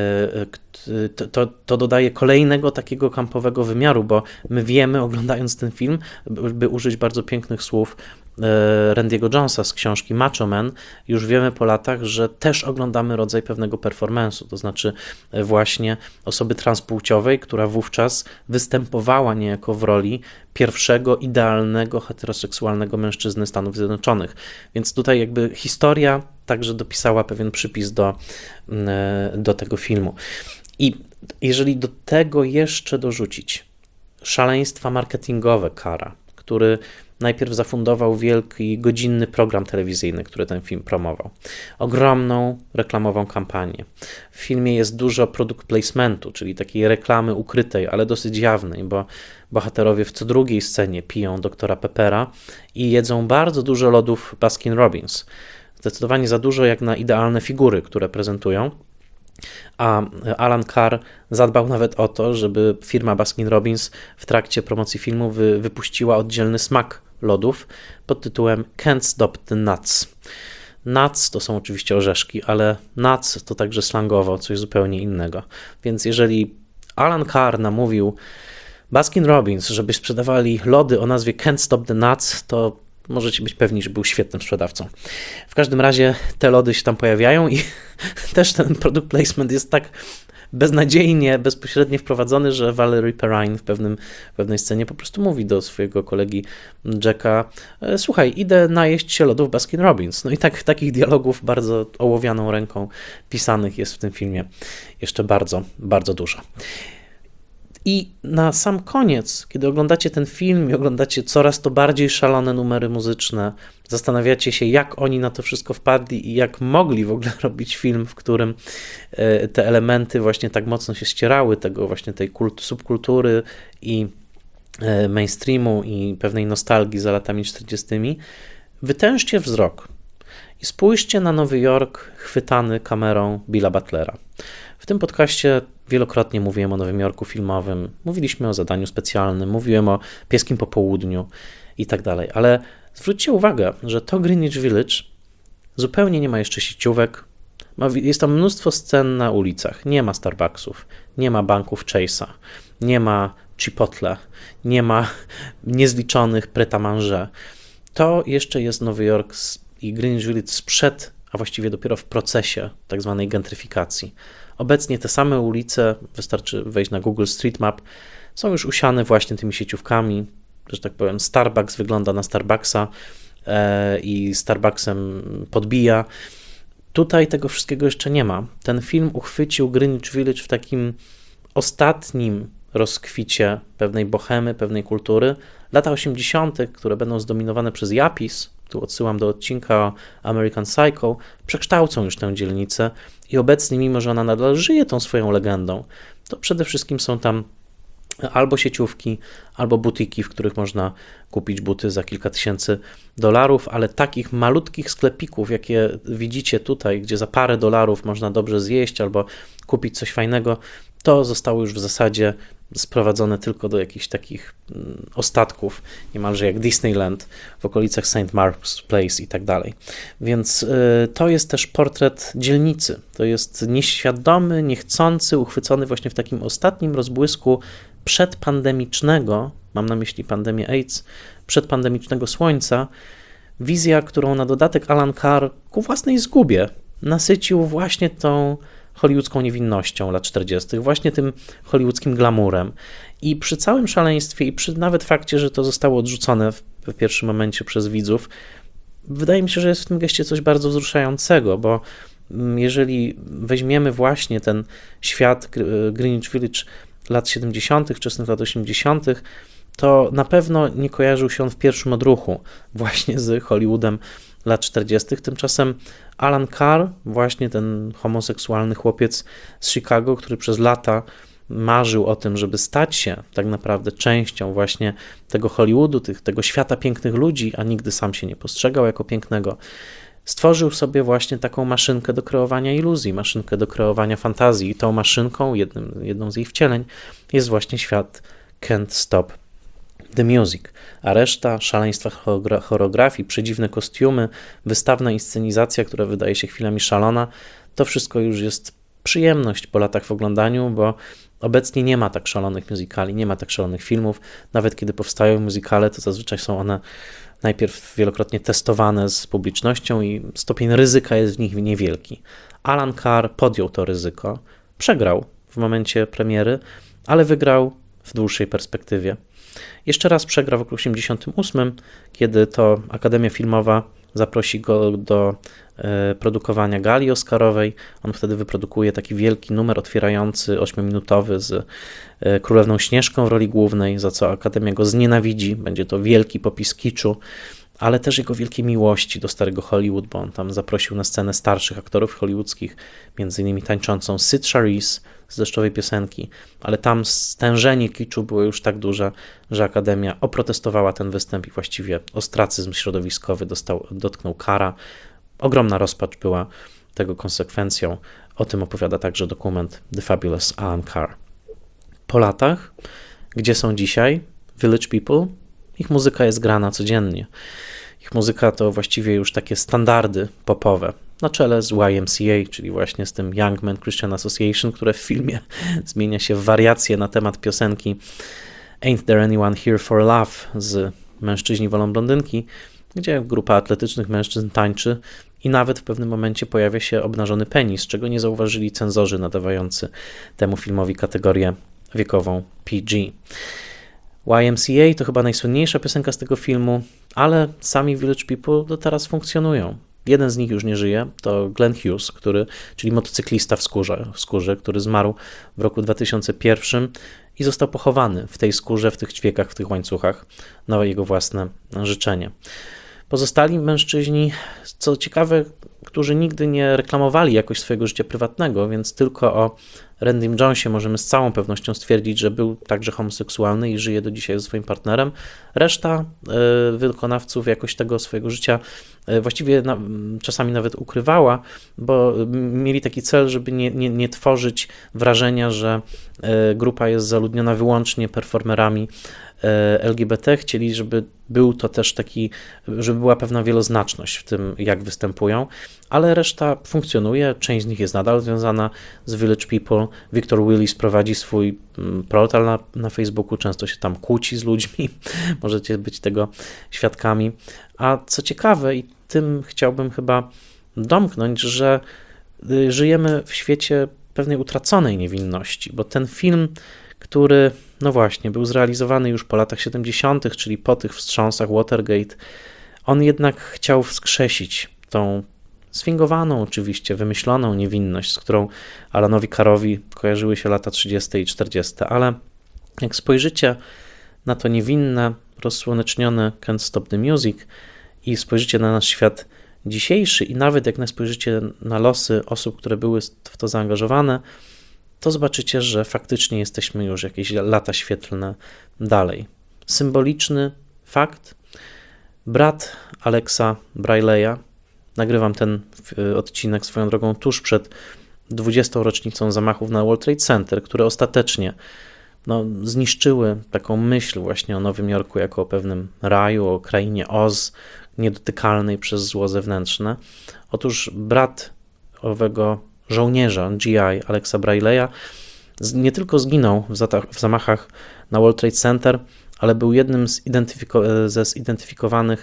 To, to, to dodaje kolejnego takiego kampowego wymiaru, bo my wiemy, oglądając ten film, by użyć bardzo pięknych słów Randy'ego Jonesa z książki Macho Man, już wiemy po latach, że też oglądamy rodzaj pewnego performance'u, to znaczy właśnie osoby transpłciowej, która wówczas występowała niejako w roli pierwszego idealnego heteroseksualnego mężczyzny Stanów Zjednoczonych. Więc tutaj jakby historia także dopisała pewien przypis do, do tego filmu. I jeżeli do tego jeszcze dorzucić szaleństwa marketingowe Carra, który najpierw zafundował wielki, godzinny program telewizyjny, który ten film promował. Ogromną reklamową kampanię. W filmie jest dużo product placementu, czyli takiej reklamy ukrytej, ale dosyć jawnej, bo bohaterowie w co drugiej scenie piją doktora Peppera i jedzą bardzo dużo lodów Baskin Robbins. Zdecydowanie za dużo jak na idealne figury, które prezentują. A Alan Carr zadbał nawet o to, żeby firma Baskin Robbins w trakcie promocji filmu wy, wypuściła oddzielny smak lodów pod tytułem Can't Stop the Nuts. Nuts to są oczywiście orzeszki, ale nuts to także slangowo coś zupełnie innego. Więc jeżeli Alan Carr namówił Baskin Robbins, żeby sprzedawali lody o nazwie Can't Stop the Nuts, to możecie być pewni, że był świetnym sprzedawcą. W każdym razie te lody się tam pojawiają i też ten product placement jest tak beznadziejnie, bezpośrednio wprowadzony, że Valerie Perrine w, pewnym, w pewnej scenie po prostu mówi do swojego kolegi Jacka: słuchaj, idę najeść się lodów Baskin Robbins. No i tak, takich dialogów bardzo ołowianą ręką pisanych jest w tym filmie jeszcze bardzo, bardzo dużo. I na sam koniec, kiedy oglądacie ten film i oglądacie coraz to bardziej szalone numery muzyczne, zastanawiacie się, jak oni na to wszystko wpadli i jak mogli w ogóle robić film, w którym te elementy właśnie tak mocno się ścierały, tego właśnie tej kult, subkultury i mainstreamu i pewnej nostalgii za latami czterdziestymi. Wytężcie wzrok i spójrzcie na Nowy Jork chwytany kamerą Billa Butlera. W tym podcaście wielokrotnie mówiłem o Nowym Jorku filmowym, mówiliśmy o zadaniu specjalnym, mówiłem o Pieskim Popołudniu i tak dalej, ale zwróćcie uwagę, że to Greenwich Village zupełnie nie ma jeszcze sieciówek, jest tam mnóstwo scen na ulicach, nie ma Starbucksów, nie ma banków Chase'a, nie ma Chipotle, nie ma niezliczonych pret-a-manger. To jeszcze jest Nowy Jork i Greenwich Village sprzed, a właściwie dopiero w procesie tak zwanej gentryfikacji. Obecnie te same ulice, wystarczy wejść na Google Street Map, są już usiane właśnie tymi sieciówkami, że tak powiem Starbucks wygląda na Starbucksa e, i Starbucksem podbija. Tutaj tego wszystkiego jeszcze nie ma. Ten film uchwycił Greenwich Village w takim ostatnim rozkwicie pewnej bohemy, pewnej kultury. Lata osiemdziesiąte, które będą zdominowane przez Yapis, tu odsyłam do odcinka o American Psycho, przekształcą już tę dzielnicę i obecnie, mimo że ona nadal żyje tą swoją legendą, to przede wszystkim są tam albo sieciówki, albo butiki, w których można kupić buty za kilka tysięcy dolarów, ale takich malutkich sklepików, jakie widzicie tutaj, gdzie za parę dolarów można dobrze zjeść albo kupić coś fajnego, to zostało już w zasadzie sprowadzone tylko do jakichś takich ostatków, niemalże jak Disneyland w okolicach Saint Mark's Place i tak dalej. Więc y, to jest też portret dzielnicy. To jest nieświadomy, niechcący, uchwycony właśnie w takim ostatnim rozbłysku przedpandemicznego, mam na myśli pandemię AIDS, przedpandemicznego słońca, wizja, którą na dodatek Alan Carr ku własnej zgubie nasycił właśnie tą hollywoodzką niewinnością lat czterdziestych, właśnie tym hollywoodzkim glamourem. I przy całym szaleństwie i przy nawet fakcie, że to zostało odrzucone w, w pierwszym momencie przez widzów, wydaje mi się, że jest w tym geście coś bardzo wzruszającego, bo jeżeli weźmiemy właśnie ten świat Greenwich Village lat siedemdziesiątych, wczesnych lat osiemdziesiątych, to na pewno nie kojarzył się on w pierwszym odruchu właśnie z Hollywoodem lat czterdziestych. Tymczasem Alan Carr, właśnie ten homoseksualny chłopiec z Chicago, który przez lata marzył o tym, żeby stać się tak naprawdę częścią właśnie tego Hollywoodu, tych, tego świata pięknych ludzi, a nigdy sam się nie postrzegał jako pięknego, stworzył sobie właśnie taką maszynkę do kreowania iluzji, maszynkę do kreowania fantazji. I tą maszynką, jednym, jedną z jej wcieleń, jest właśnie świat Can't Stop the Music, a reszta, szaleństwa choreografii, przedziwne kostiumy, wystawna inscenizacja, która wydaje się chwilami szalona, to wszystko już jest przyjemność po latach w oglądaniu, bo obecnie nie ma tak szalonych musicali, nie ma tak szalonych filmów. Nawet kiedy powstają musicale, to zazwyczaj są one najpierw wielokrotnie testowane z publicznością i stopień ryzyka jest w nich niewielki. Alan Carr podjął to ryzyko, przegrał w momencie premiery, ale wygrał w dłuższej perspektywie. Jeszcze raz przegra w roku osiemdziesiątym ósmym, kiedy to Akademia Filmowa zaprosi go do e, produkowania gali oscarowej. On wtedy wyprodukuje taki wielki numer otwierający, ośmiominutowy z e, Królewną Śnieżką w roli głównej, za co Akademia go znienawidzi. Będzie to wielki popis kiczu, ale też jego wielkiej miłości do starego Hollywood, bo on tam zaprosił na scenę starszych aktorów hollywoodzkich, między innymi tańczącą Cyd Charisse z Deszczowej Piosenki, ale tam stężenie kiczu było już tak duże, że Akademia oprotestowała ten występ i właściwie ostracyzm środowiskowy dostał, dotknął Carra. Ogromna rozpacz była tego konsekwencją. O tym opowiada także dokument The Fabulous Alan Carr. Po latach, gdzie są dzisiaj Village People? Ich muzyka jest grana codziennie. Ich muzyka to właściwie już takie standardy popowe, na czele z Y M C A, czyli właśnie z tym Young Men Christian Association, które w filmie zmienia się w wariacje na temat piosenki Ain't There Anyone Here for Love z Mężczyźni wolą blondynki, gdzie grupa atletycznych mężczyzn tańczy i nawet w pewnym momencie pojawia się obnażony penis, czego nie zauważyli cenzorzy nadawający temu filmowi kategorię wiekową P G. Y M C A to chyba najsłynniejsza piosenka z tego filmu, ale sami Village People do teraz funkcjonują. Jeden z nich już nie żyje, to Glenn Hughes, który, czyli motocyklista w skórze, w skórze, który zmarł w roku dwa tysiące pierwszym i został pochowany w tej skórze, w tych ćwiekach, w tych łańcuchach na jego własne życzenie. Pozostali mężczyźni, co ciekawe, którzy nigdy nie reklamowali jakoś swojego życia prywatnego, więc tylko o Randym Jonesie możemy z całą pewnością stwierdzić, że był także homoseksualny i żyje do dzisiaj ze swoim partnerem. Reszta y, wykonawców jakoś tego swojego życia y, właściwie na, czasami nawet ukrywała, bo mieli taki cel, żeby nie, nie, nie tworzyć wrażenia, że y, grupa jest zaludniona wyłącznie performerami L G B T. Chcieli, żeby był to też taki, żeby była pewna wieloznaczność w tym, jak występują, ale reszta funkcjonuje, część z nich jest nadal związana z Village People. Victor Willis prowadzi swój portal na, na Facebooku, często się tam kłóci z ludźmi, możecie być tego świadkami. A co ciekawe, i tym chciałbym chyba domknąć, że żyjemy w świecie pewnej utraconej niewinności, bo ten film, który, no właśnie, był zrealizowany już po latach siedemdziesiątych, czyli po tych wstrząsach Watergate, on jednak chciał wskrzesić tą sfingowaną oczywiście, wymyśloną niewinność, z którą Alanowi Carrowi kojarzyły się lata trzydzieste i czterdzieste, ale jak spojrzycie na to niewinne, rozsłonecznione Can't Stop the Music i spojrzycie na nasz świat dzisiejszy i nawet jak spojrzycie na losy osób, które były w to zaangażowane, to zobaczycie, że faktycznie jesteśmy już jakieś lata świetlne dalej. Symboliczny fakt. Brat Alexa Briley'a, nagrywam ten odcinek swoją drogą tuż przed dwudziestą rocznicą zamachów na World Trade Center, które ostatecznie no, zniszczyły taką myśl właśnie o Nowym Jorku jako o pewnym raju, o krainie Oz, niedotykalnej przez zło zewnętrzne. Otóż brat owego żołnierza G I Alexa Briley'a nie tylko zginął w, zata- w zamachach na World Trade Center, ale był jednym z identyfiko- ze zidentyfikowanych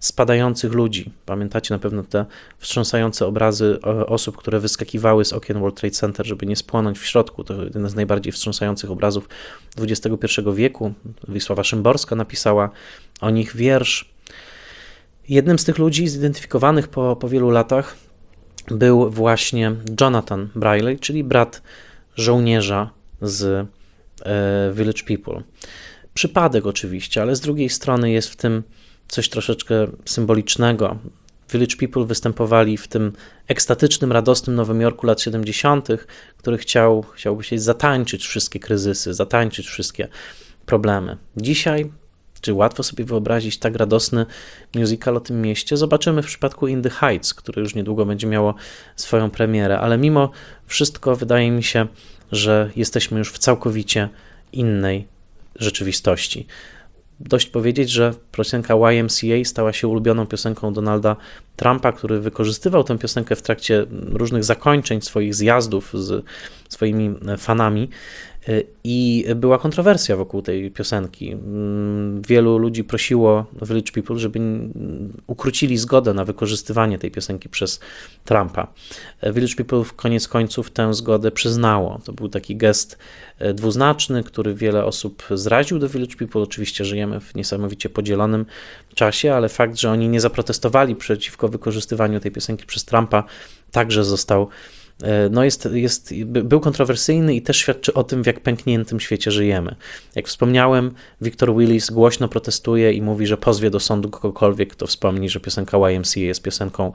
spadających ludzi. Pamiętacie na pewno te wstrząsające obrazy osób, które wyskakiwały z okien World Trade Center, żeby nie spłonąć w środku. To jeden z najbardziej wstrząsających obrazów dwudziestego pierwszego wieku. Wisława Szymborska napisała o nich wiersz. Jednym z tych ludzi zidentyfikowanych po, po wielu latach był właśnie Jonathan Brierley, czyli brat żołnierza z e, Village People. Przypadek oczywiście, ale z drugiej strony jest w tym coś troszeczkę symbolicznego. Village People występowali w tym ekstatycznym, radosnym Nowym Jorku lat siedemdziesiątych, który chciał, chciałby się zatańczyć wszystkie kryzysy, zatańczyć wszystkie problemy. Dzisiaj, czy łatwo sobie wyobrazić tak radosny musical o tym mieście? Zobaczymy w przypadku In the Heights, które już niedługo będzie miało swoją premierę, ale mimo wszystko wydaje mi się, że jesteśmy już w całkowicie innej rzeczywistości. Dość powiedzieć, że piosenka Y M C A stała się ulubioną piosenką Donalda Trumpa, który wykorzystywał tę piosenkę w trakcie różnych zakończeń swoich zjazdów z swoimi fanami i była kontrowersja wokół tej piosenki. Wielu ludzi prosiło Village People, żeby ukrócili zgodę na wykorzystywanie tej piosenki przez Trumpa. Village People w koniec końców tę zgodę przyznało. To był taki gest dwuznaczny, który wiele osób zraził do Village People. Oczywiście żyjemy w niesamowicie podzielonym czasie, ale fakt, że oni nie zaprotestowali przeciwko wykorzystywaniu tej piosenki przez Trumpa, także został No jest, jest, był kontrowersyjny i też świadczy o tym, w jak pękniętym świecie żyjemy. Jak wspomniałem, Victor Willis głośno protestuje i mówi, że pozwie do sądu kogokolwiek, kto wspomni, że piosenka Y M C A jest piosenką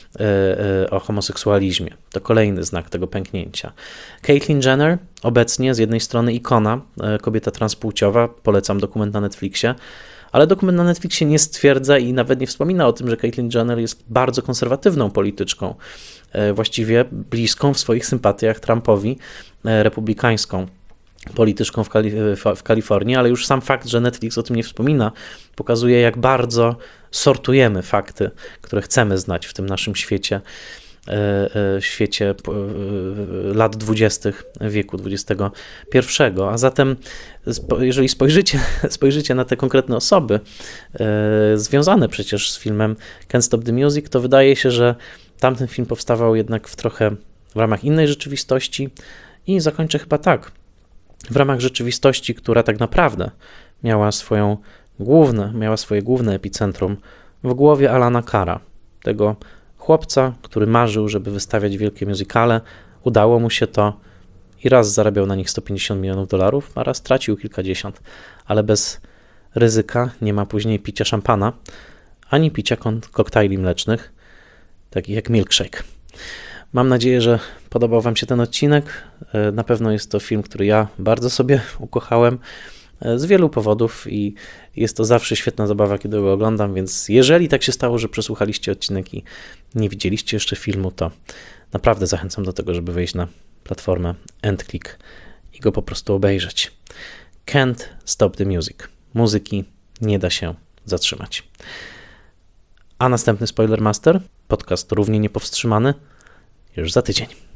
o homoseksualizmie. To kolejny znak tego pęknięcia. Caitlyn Jenner, obecnie z jednej strony ikona, kobieta transpłciowa, polecam dokument na Netflixie, ale dokument na Netflixie nie stwierdza i nawet nie wspomina o tym, że Caitlyn Jenner jest bardzo konserwatywną polityczką, właściwie bliską w swoich sympatiach Trumpowi, republikańską polityczką w, Kali- w Kalifornii, ale już sam fakt, że Netflix o tym nie wspomina, pokazuje, jak bardzo sortujemy fakty, które chcemy znać w tym naszym świecie, świecie lat dwudziestych wieku dwudziestego pierwszego. A zatem, jeżeli spojrzycie, spojrzycie na te konkretne osoby związane przecież z filmem Can't Stop the Music, to wydaje się, że tamten film powstawał jednak w trochę w ramach innej rzeczywistości i zakończę chyba tak. W ramach rzeczywistości, która tak naprawdę miała swoją główne, miała swoje główne epicentrum w głowie Alana Carra, tego chłopca, który marzył, żeby wystawiać wielkie musicale. Udało mu się to i raz zarabiał na nich sto pięćdziesiąt milionów dolarów, a raz stracił kilkadziesiąt, ale bez ryzyka nie ma później picia szampana, ani picia koktajli mlecznych, takich jak milkshake. Mam nadzieję, że podobał Wam się ten odcinek. Na pewno jest to film, który ja bardzo sobie ukochałem z wielu powodów i jest to zawsze świetna zabawa, kiedy go oglądam, więc jeżeli tak się stało, że przesłuchaliście odcinek i nie widzieliście jeszcze filmu, to naprawdę zachęcam do tego, żeby wejść na platformę EndClick i go po prostu obejrzeć. Can't Stop the Music. Muzyki nie da się zatrzymać. A następny Spoiler Master, podcast równie niepowstrzymany, już za tydzień.